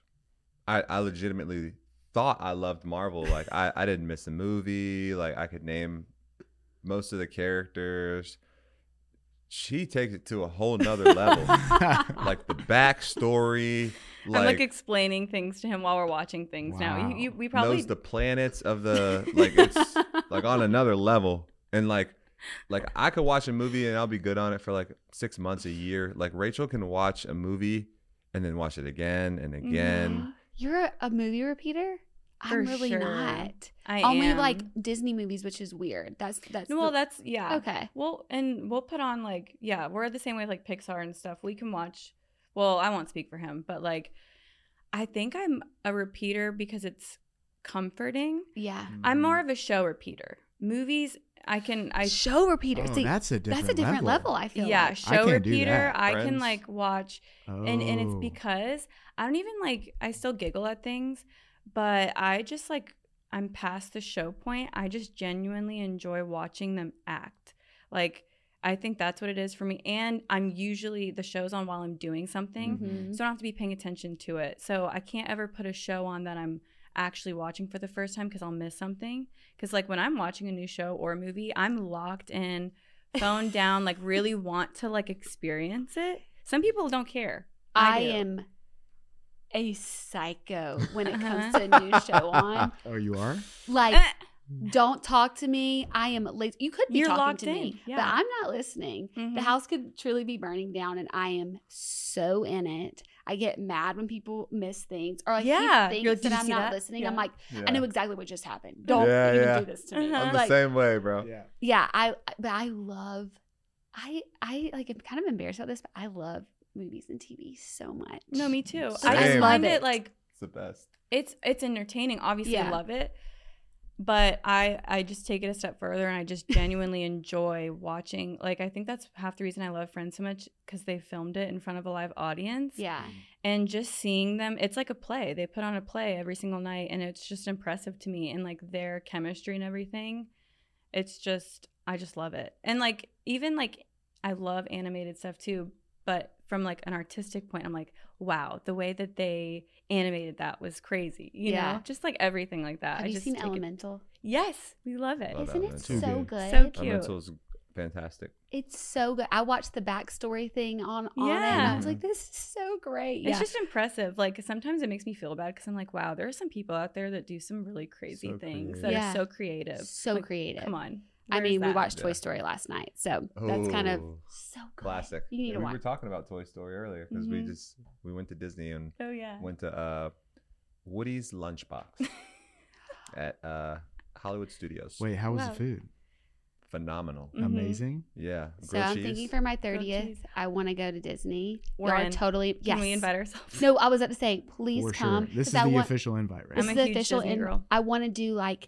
I legitimately thought I loved Marvel. Like I didn't miss a movie. Like I could name most of the characters. She takes it to a whole nother level. Like the backstory. I'm like Like explaining things to him while we're watching things now. Wow. We probably knows the planets of the like it's like on another level. And like I could watch a movie and I'll be good on it for like 6 months, a year. Like Rachel can watch a movie and then watch it again and again. You're a movie repeater? For I'm really sure. not. I Only am. like Disney movies, which is weird. That's Well, the- that's yeah. okay. Well, and we'll put on like we're the same way with like Pixar and stuff. We can watch. Well, I won't speak for him, but like I think I'm a repeater because it's comforting. Yeah. I'm more of a show repeater movies, I show repeater. Oh, See, that's a different level. I feel yeah, like. show can't do repeater. that. I can Friends. like watch, and it's Oh. because I don't even like. I still giggle at things, but I just like I'm past the show point. I just genuinely enjoy watching them act. Like I think that's what it is for me. And I'm usually the show's on while I'm doing something, Mhm. so I don't have to be paying attention to it. So I can't ever put a show on that I'm actually watching for the first time because I'll miss something. Because like when I'm watching a new show or a movie, I'm locked in, phone down, like really want to like experience it. Some people don't care. I do. am a psycho when it comes to a new show on. Oh, you are? Like, Eh, don't talk to me. I am lazy. You could be You're talking locked to me, in, yeah. but I'm not listening. Mhm. The house could truly be burning down, and I am so in it. I get mad when people miss things, or like Yeah. he You're thinks like, "Did that you I'm see not that?" listening. Yeah. I'm like, Yeah. I know exactly what just happened. Don't Yeah, even yeah. do this to me. Uh-huh. I'm Like, the same way, bro. Yeah. yeah, but I love. I like. I'm kind of embarrassed about this, but I love movies and TV so much. No, me too. So I just Same. find love it it. like It's the best. it's entertaining. Obviously, Yeah. love it. But I just take it a step further, and I just genuinely enjoy watching. Like I think that's half the reason I love Friends so much, because they filmed it in front of a live audience. Yeah. And just seeing them, it's like a play. They put on a play every single night, and it's just impressive to me. And like their chemistry and everything, it's just, I just love it. And like even like I love animated stuff too, but from like an artistic point, I'm like, wow, the way that they animated that was crazy. You Yeah. know, just like everything like that. Have I you just seen take it- Elemental? Yes, we love it. Love Isn't it Elemental. so Too good? So cute. Elemental's fantastic. It's so good. I watched the backstory thing on it, and Yeah. I was like, "This is so great." It's just impressive. Like sometimes it makes me feel bad because I'm like, wow, there are some people out there that do some really crazy So things creative. that Yeah. are so creative. so Like, creative. Come on. I Where's mean, we that? watched Toy Yeah. Story last night, so that's kind of Oh, so good. classic. You need Yeah, to we watch. were talking about Toy Story earlier because Mhm. we went to Disney and Oh yeah. went to Woody's Lunchbox at Hollywood Studios. Wait, how was Wow. the food? Phenomenal. Mhm. Amazing. Yeah. So Grilled I'm cheese. thinking for my Grilled 30th, cheese. I want to go to Disney. We're Y'all are in. totally Can we yes. invite ourselves? No, I was about to say, please For come. sure. This 'cause is I the want- official invite, right? This I'm is a the huge official. Disney girl. I want to do like.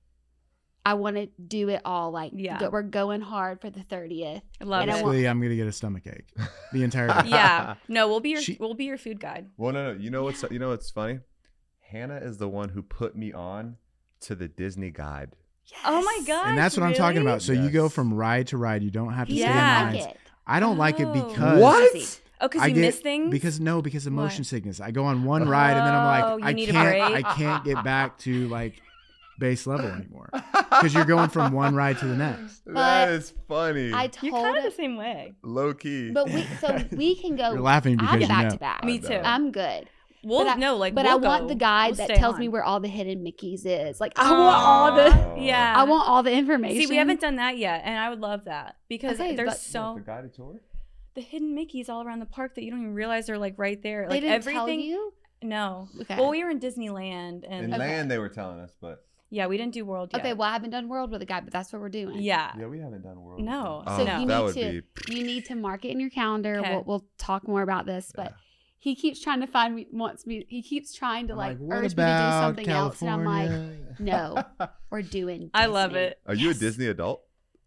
I want to do it all. Like, Yeah. we're going hard for the 30th. I love And I it. want- Basically, I'm gonna get a stomach ache the entire day. Yeah. No, we'll be She- your food guide. Well, no. You know what's funny? Hannah is the one who put me on to the Disney guide. Oh my gosh. And that's what I'm talking really? about. So you go Yes. from ride to ride. You don't have to He stay Yeah. in doesn't lines. like it. I don't like it Oh. because What? Oh, because I you get miss things? because of What? motion sickness. I go on one ride and then I'm Oh, like, you I need a can't, break. I can't get back to like base level anymore because you're going from one ride to the next. That But is funny. I You're told kind of the him, same way. Low key. but we can go. You're laughing because I'm you back know. to back. Me too. I'm good. We'll But I- no, like But we'll I want go. the guide We'll that stay tells on. me where all the hidden Mickeys is. Like, I want all the. Yeah. I want all the information. See, we haven't done that yet, and I would love that because Okay, there's but- so the guided tour? the hidden Mickeys all around the park that you don't even realize are like right there. They Like didn't everything. tell you. No. Okay. Well, we were in Disneyland, and In Okay. land, they were telling us, but yeah, we didn't do World yet. Okay, well, I haven't done World with a guide, but that's what we're doing. Yeah. yeah, we haven't done world. No. Oh, So No. you that need would to be. you need to mark it in your calendar. Okay. We'll talk more about this, but Yeah. he keeps trying to find me. He keeps trying to I'm like what urge me to do about something else, and I'm like, California? no, we're doing. Disney. I love it. Are you a Yes. Disney adult?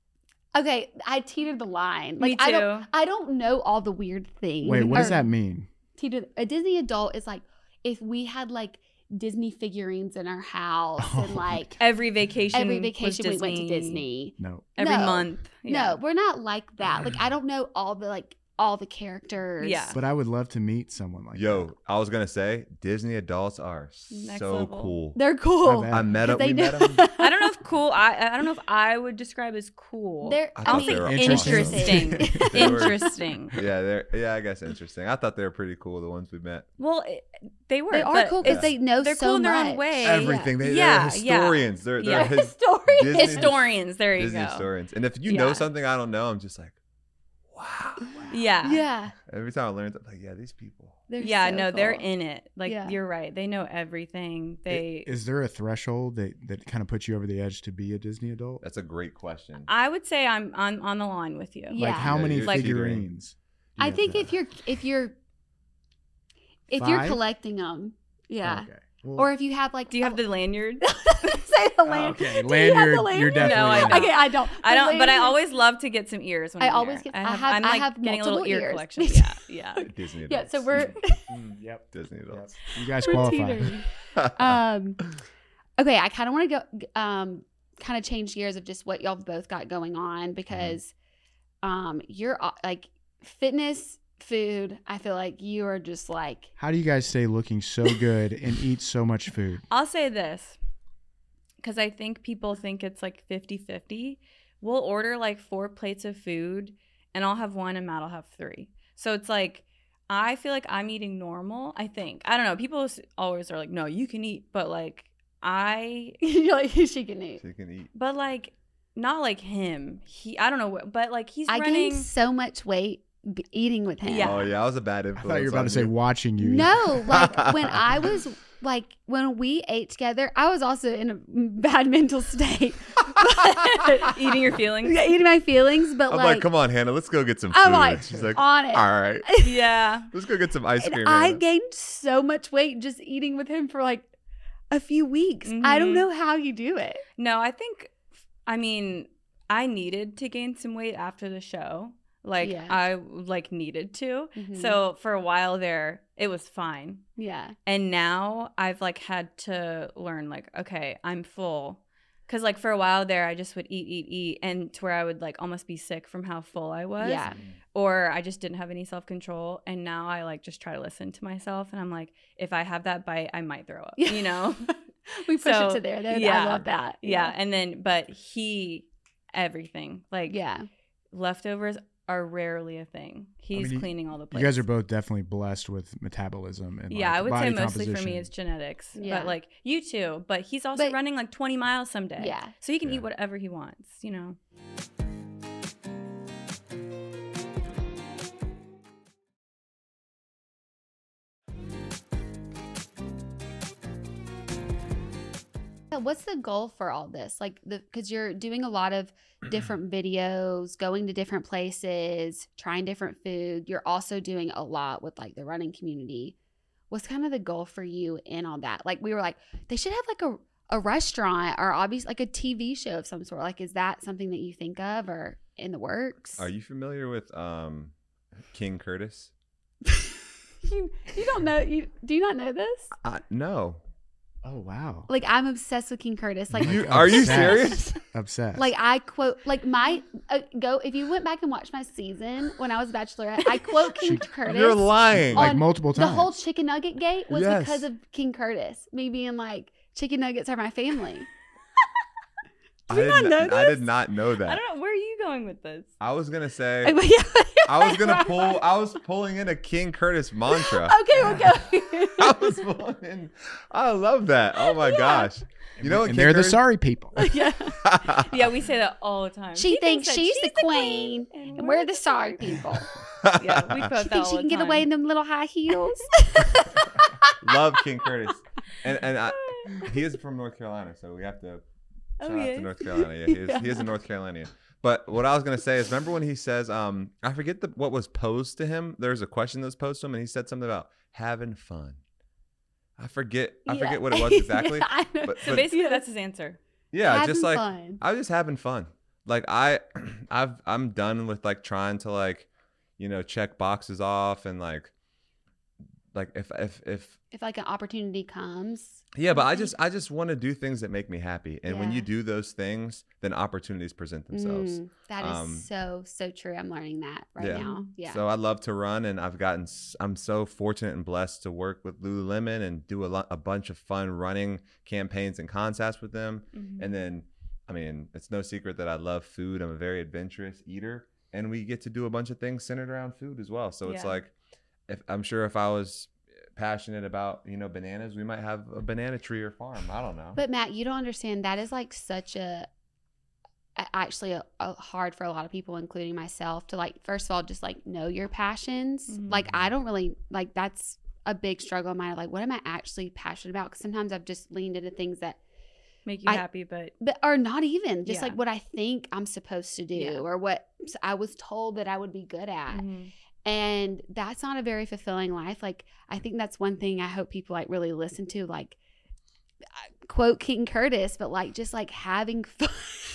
Okay, I teetered the line. Me Like too. I don't know all the weird things. Wait, what does Or that mean? a Disney adult is like if we had like Disney figurines in our house Oh and my like Every vacation. every was vacation we went to Disney. No. Every No. month. Yeah. No, we're not like that. Like I don't know all the characters. Yeah. But I would love to meet someone like Yo, I was gonna say Disney adults are Next so level. cool. They're cool. I bet. I met up. They We know- met them. I don't know if cool. I don't know if I would describe as cool. They're I I'll thought say they were interesting. awesome. They were- Interesting. Yeah, I guess interesting. I thought they were pretty cool. The ones we met. Well, they were. They are but cool because it's- they know they're so cool in their much. own way. Everything. They're Yeah, yeah. historians. They're Yeah. Historians. Disney- Historians. There you Disney go. historians. And if you know Yeah. something I don't know, I'm just like, wow. Yeah. Yeah. Every time I learn, I'm like, yeah, these people. They're Yeah, so no, they're cool. in it. Like Yeah. you're right. They know everything. They Is there a threshold that kind of puts you over the edge to be a Disney adult? That's a great question. I would say I'm on the line with you. Yeah. Like how Yeah, many you're Like- figurines? do you I have think to if have? you're 5? Collecting them, yeah, Okay. Well, or if you have like Do you have the lanyard? say the land. Okay, Do you have the lanyard. You're lanyard? definitely. No, I in. don't. Okay, I don't. I don't, but I lanyard- always love to get some ears. When I I'm always here. get- I'm like getting a little multiple ear ears. collection. Yeah, yeah. Disney adults. Yeah, so we're Yep. Disney adults. You guys we're qualify. teetering. Okay, I kind of want to go kind of change gears of just what y'all both got going on because you're like fitness, food. I feel like you are just like How do you guys stay looking so good and eat so much food? I'll say this because I think people think it's like 50-50. We'll order like 4 plates of food and I'll have 1 and Matt will have 3. So it's like, I feel like I'm eating normal, I think. I don't know. People always are like, no, you can eat. But like, you're like she can eat. So you can eat. but like, not like him. I don't know. But like, he's I running. gained so much weight eating with him. Yeah. Oh yeah, I was a bad I influence. thought you were about on to say watching you. eat. No, like when I was like when we ate together, I was also in a bad mental state. Eating your feelings. Yeah, eating my feelings, but I'm like, come on, Hannah, let's go get some food. I'm like, She's like, on it. all right, Yeah. let's go get some ice And cream. I Hannah." gained so much weight just eating with him for like a few weeks. I don't Mhm. know how you do it. No, I mean, I needed to gain some weight after the show. Like, Yeah. I like needed to. Mhm. So for a while there, it was fine. Yeah. And now I've like had to learn like, okay, I'm full. Cause like for a while there, I just would eat, and to where I would like almost be sick from how full I was. Yeah. Or I just didn't have any self-control. And now I like just try to listen to myself. And I'm like, if I have that bite, I might throw up, you know? We push So, it to there though. yeah. I love that. Yeah. And then, but everything like Yeah. leftovers are rarely a thing. He's you- cleaning all the plates. You guys are both definitely blessed with metabolism and yeah, like, I would body say mostly for me composition. it's genetics. Yeah. But like you too. But he's also But- running like 20 miles someday. Yeah. So he can Yeah. eat whatever he wants, you know. So what's the goal for all this? Like because you're doing a lot of different videos, going to different places, trying different food. You're also doing a lot with like the running community. What's kind of the goal for you in all that? Like we were like, they should have like a restaurant or obviously like a TV show of some sort. Like, is that something that you think of or in the works? Are you familiar with King Curtis? You don't know? Do you not know this? No. Oh wow. Like I'm obsessed with King Curtis. Like Are you obsessed. serious? Obsessed. Like I quote, like my if you went back and watched my season when I was Bachelorette, I quote King Curtis. You're lying. like on multiple The times. whole chicken nugget gate was Yes. because of King Curtis. Me being like, chicken nuggets are my family. I you did not know I this? did not know that. I don't know. Where are you going with this? I was gonna say Yeah. I was pulling in a King Curtis mantra. Okay, we'll go. I was pulling in. I love that. Oh my gosh. You know what? and King they're the Curtis- sorry people. Yeah. Yeah, we say that all the time. She He thinks that she's the queen, and we're the sorry people. Yeah, we quote She that thinks all she the can get time. away in them little high heels. Love King Curtis. And he is from North Carolina, so we have to shout out to North Carolina. Yeah, he is a North Carolinian. But what I was gonna say is, remember when he says, I forget what was posed to him. There's a question that was posed to him, and he said something about having fun. I forget what it was exactly. Yeah, I know. So basically, that's his answer. Yeah, Having just like fun. I was just having fun. Like I'm done with like trying to like, check boxes off and like if If like an opportunity comes. yeah, but I just want to do things that make me happy. And when Yeah. you do those things, then opportunities present themselves. That is so true. I'm learning that right Yeah. now. Yeah. So I love to run, and I'm so fortunate and blessed to work with Lululemon and do a bunch of fun running campaigns and contests with them. Mm-hmm. And then, I mean, it's no secret that I love food. I'm a very adventurous eater, and we get to do a bunch of things centered around food as well. So it's Yeah. like, I'm sure if I was passionate about, bananas, we might have a banana tree or farm. I don't know. But Matt, you don't understand. That is like such actually a hard for a lot of people, including myself, to like, first of all, just like know your passions. Mhm. Like, I don't really like, that's a big struggle of mine. Like, what am I actually passionate about? Because sometimes I've just leaned into things that Make you happy, but or not even just Yeah. like what I think I'm supposed to do Yeah. or what I was told that I would be good at. Mhm. And that's not a very fulfilling life. Like, I think that's one thing I hope people like really listen to. Like, quote King Curtis, but like just like having fun.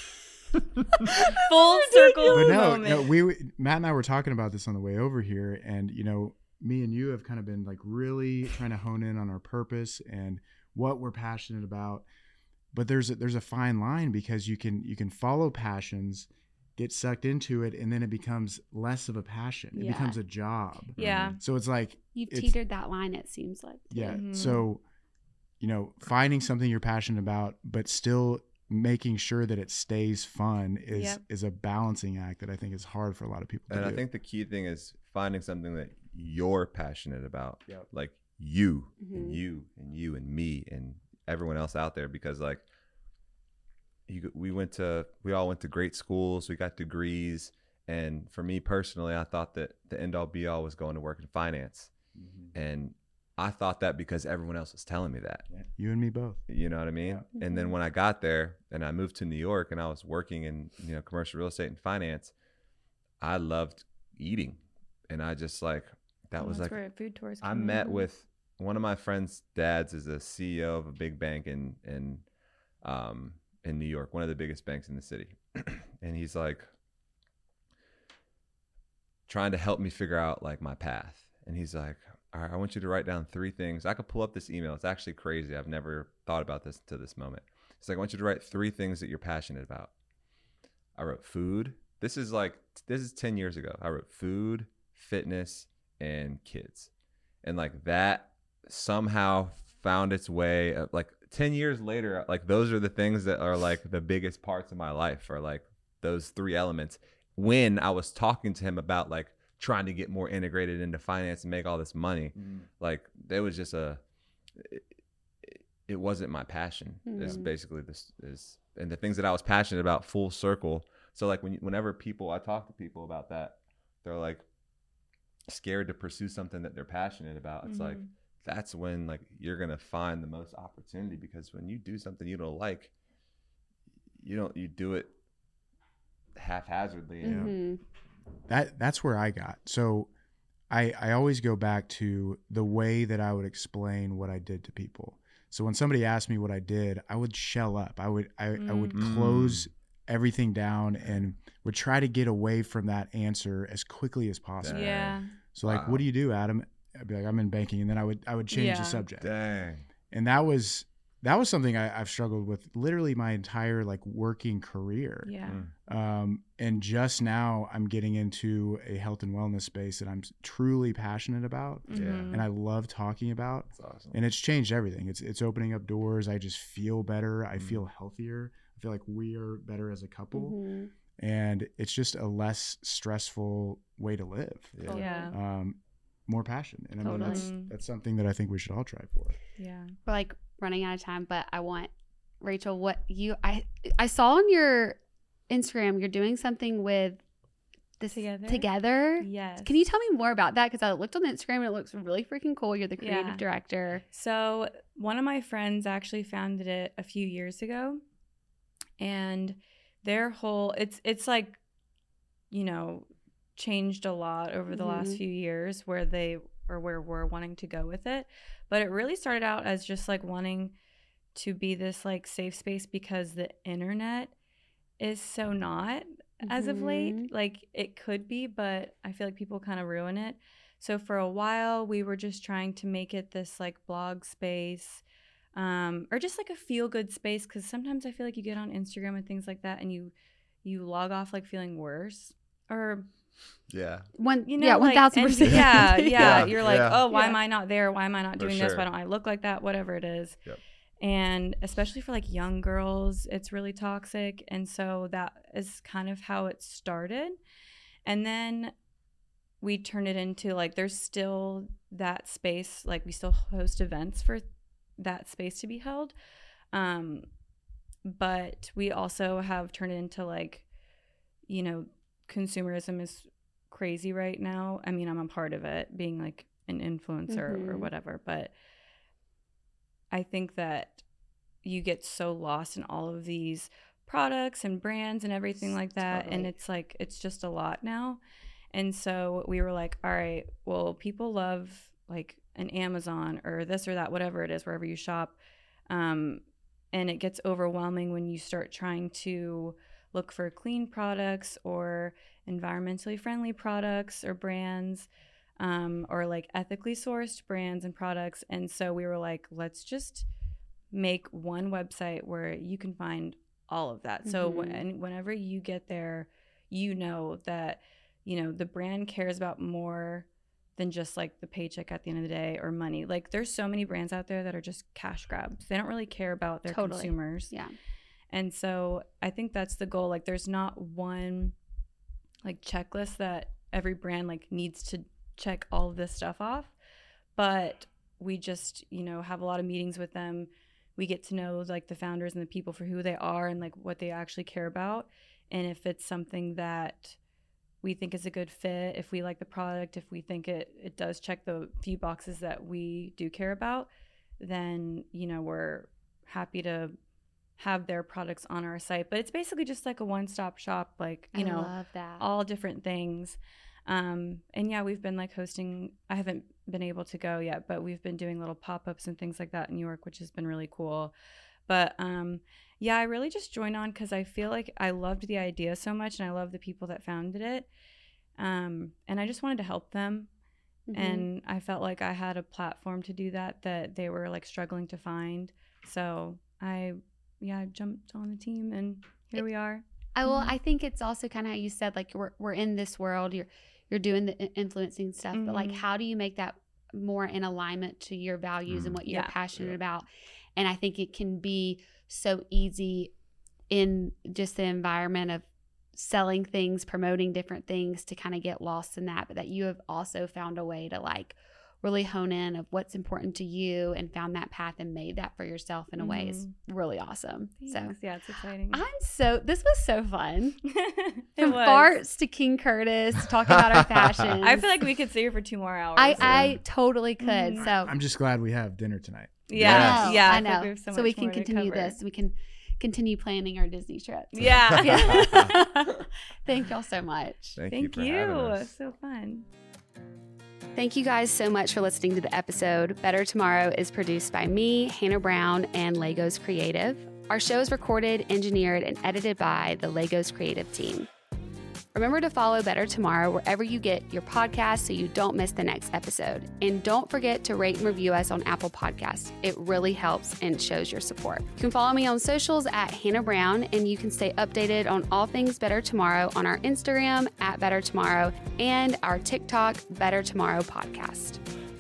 Full circle But moment. Matt and I were talking about this on the way over here, and me and you have kind of been like really trying to hone in on our purpose and what we're passionate about. But there's a fine line, because you can follow passions, get sucked into it, and then it becomes less of a passion. It Yeah. becomes a job. Yeah. So it's like You've it's- teetered that line, it seems like. Yeah. Mhm. So, finding something you're passionate about, but still making sure that it stays fun is a balancing act that I think is hard for a lot of people to And do. I think the key thing is finding something that you're passionate about. Yep. Like you Mhm. and you and you and me and everyone else out there, because like we all went to great schools, we got degrees, and for me personally, I thought that the end all be all was going to work in finance. And I thought that because everyone else was telling me that. Yeah. You and me both. You know what I mean? Yeah. And then when I got there and I moved to New York and I was working in, commercial real estate and finance, I loved eating. And I just like, that was That's like, where food tours I come met in. with one of my friend's dads is a CEO of a big bank in New York, one of the biggest banks in the city. And he's like trying to help me figure out like my path. And he's like, all right, I want you to write down 3 things. I could pull up this email. It's actually crazy. I've never thought about this until this moment. It's like, I want you to write 3 things that you're passionate about. I wrote food. This is 10 years ago. I wrote food, fitness, and kids. And like that somehow found its way, like 10 years later, like those are the things that are like the biggest parts of my life, are like those 3 elements. When I was talking to him about like trying to get more integrated into finance and make all this money, like there was just it wasn't my passion. Is basically this is, and the things that I was passionate about full circle. So like whenever I talk to people about that, they're like scared to pursue something that they're passionate about. It's like, that's when like you're going to find the most opportunity, because when you do something you don't like, you do it haphazardly, Mhm. That's where I got. So I always go back to the way that I would explain what I did to people. So when somebody asked me what I did, I would shell up. I would close everything down and would try to get away from that answer as quickly as possible. Yeah. So like, what do you do, Adam? I'd be like, I'm in banking, and then I would change the subject. Dang. And that was something I've struggled with literally my entire like working career. Yeah. And just now I'm getting into a health and wellness space that I'm truly passionate about, Mhm. and I love talking about. That's awesome. And it's changed everything. It's opening up doors. I just feel better. I feel healthier. I feel like we are better as a couple, Mhm. and it's just a less stressful way to live. Yeah. Yeah. More passion, and I mean Totally. that's something that I think we should all try for. Yeah. We're like running out of time, but I want Rachel, I saw on your Instagram you're doing something with this together. Yes. Can you tell me more about that? Because I looked on Instagram and it looks really freaking cool. You're the creative Yeah. director. So one of my friends actually founded it a few years ago, and their whole it's like, changed a lot over the last few years where we're wanting to go with it. But it really started out as just like wanting to be this like safe space, because the internet is so not as of late. Like it could be, but I feel like people kind of ruin it. So for a while we were just trying to make it this like blog space, or just like a feel good space, because sometimes I feel like you get on Instagram and things like that and you log off like feeling worse, or Yeah. 1,000%. yeah. You're like, Yeah. oh, why Yeah. am I not there? Why am I not For doing this? sure. Why don't I look like that? Whatever it is. Yep. And especially for like young girls, it's really toxic. And so that is kind of how it started. And then we turned it into like, there's still that space. Like we still host events for that space to be held. But we also have turned it into like, consumerism is crazy right now. I mean, I'm a part of it, being like an influencer or whatever, but I think that you get so lost in all of these products and brands and everything like that. Totally. And it's like, it's just a lot now. And so we were like, all right, well, people love like an Amazon or this or that, whatever it is, wherever you shop. And it gets overwhelming when you start trying to look for clean products or environmentally friendly products or brands, or like ethically sourced brands and products. And so we were like, let's just make one website where you can find all of that. So whenever you get there, you know that, you know, the brand cares about more than just like the paycheck at the end of the day or money. Like there's so many brands out there that are just cash grabs. They don't really care about their consumers. Yeah. And so I think that's the goal. Like there's not one like checklist that every brand like needs to check all of this stuff off, but we just, you know, have a lot of meetings with them. We get to know like the founders and the people for who they are and like what they actually care about. And if it's something that we think is a good fit, if we like the product, if we think it does check the few boxes that we do care about, then, you know, we're happy to have their products on our site. But it's basically just like a one-stop shop, like, you know, love that. All different things. And yeah, we've been like hosting, I haven't been able to go yet, but we've been doing little pop-ups and things like that in New York, which has been really cool. But yeah, I really just joined on because I feel like I loved the idea so much and I love the people that founded it. And I just wanted to help them. And I felt like I had a platform to do that they were like struggling to find. So I jumped on the team and here we are. I think it's also kind of how you said, like we're in this world, you're doing the influencing stuff, but like how do you make that more in alignment to your values and what you're passionate about? And I think it can be so easy in just the environment of selling things, promoting different things to kind of get lost in that, but that you have also found a way to like really hone in of what's important to you and found that path and made that for yourself in a way is really awesome. Thanks. So yeah, it's exciting. This was so fun. From was. farts to King Curtis, talking about our fashions. I feel like we could stay here for 2 more hours. I totally could. So I'm just glad we have dinner tonight. Yeah. I feel know. like we have so we much can more to continue cover. this. We can continue planning our Disney trips. Yeah. Thank y'all so much. Thank you for having us. So fun. Thank you guys so much for listening to the episode. Better Tomorrow is produced by me, Hannah Brown, and Legos Creative. Our show is recorded, engineered, and edited by the Legos Creative team. Remember to follow Better Tomorrow wherever you get your podcast so you don't miss the next episode. And don't forget to rate and review us on Apple Podcasts. It really helps and shows your support. You can follow me on socials at Hannah Brown, and you can stay updated on all things Better Tomorrow on our Instagram at Better Tomorrow and our TikTok Better Tomorrow podcast.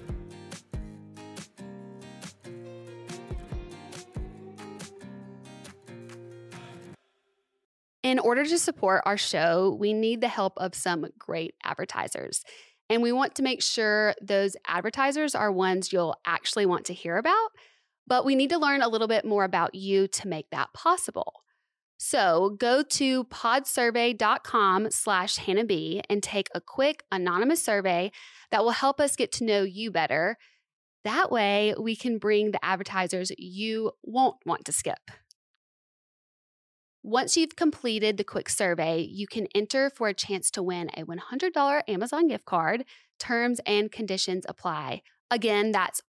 In order to support our show, we need the help of some great advertisers. And we want to make sure those advertisers are ones you'll actually want to hear about, but we need to learn a little bit more about you to make that possible. So go to podsurvey.com/HannahB and take a quick anonymous survey that will help us get to know you better. That way we can bring the advertisers you won't want to skip. Once you've completed the quick survey, you can enter for a chance to win a $100 Amazon gift card. Terms and conditions apply. Again, that's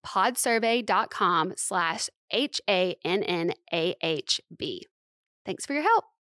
podsurvey.com/HANNAHB. Thanks for your help.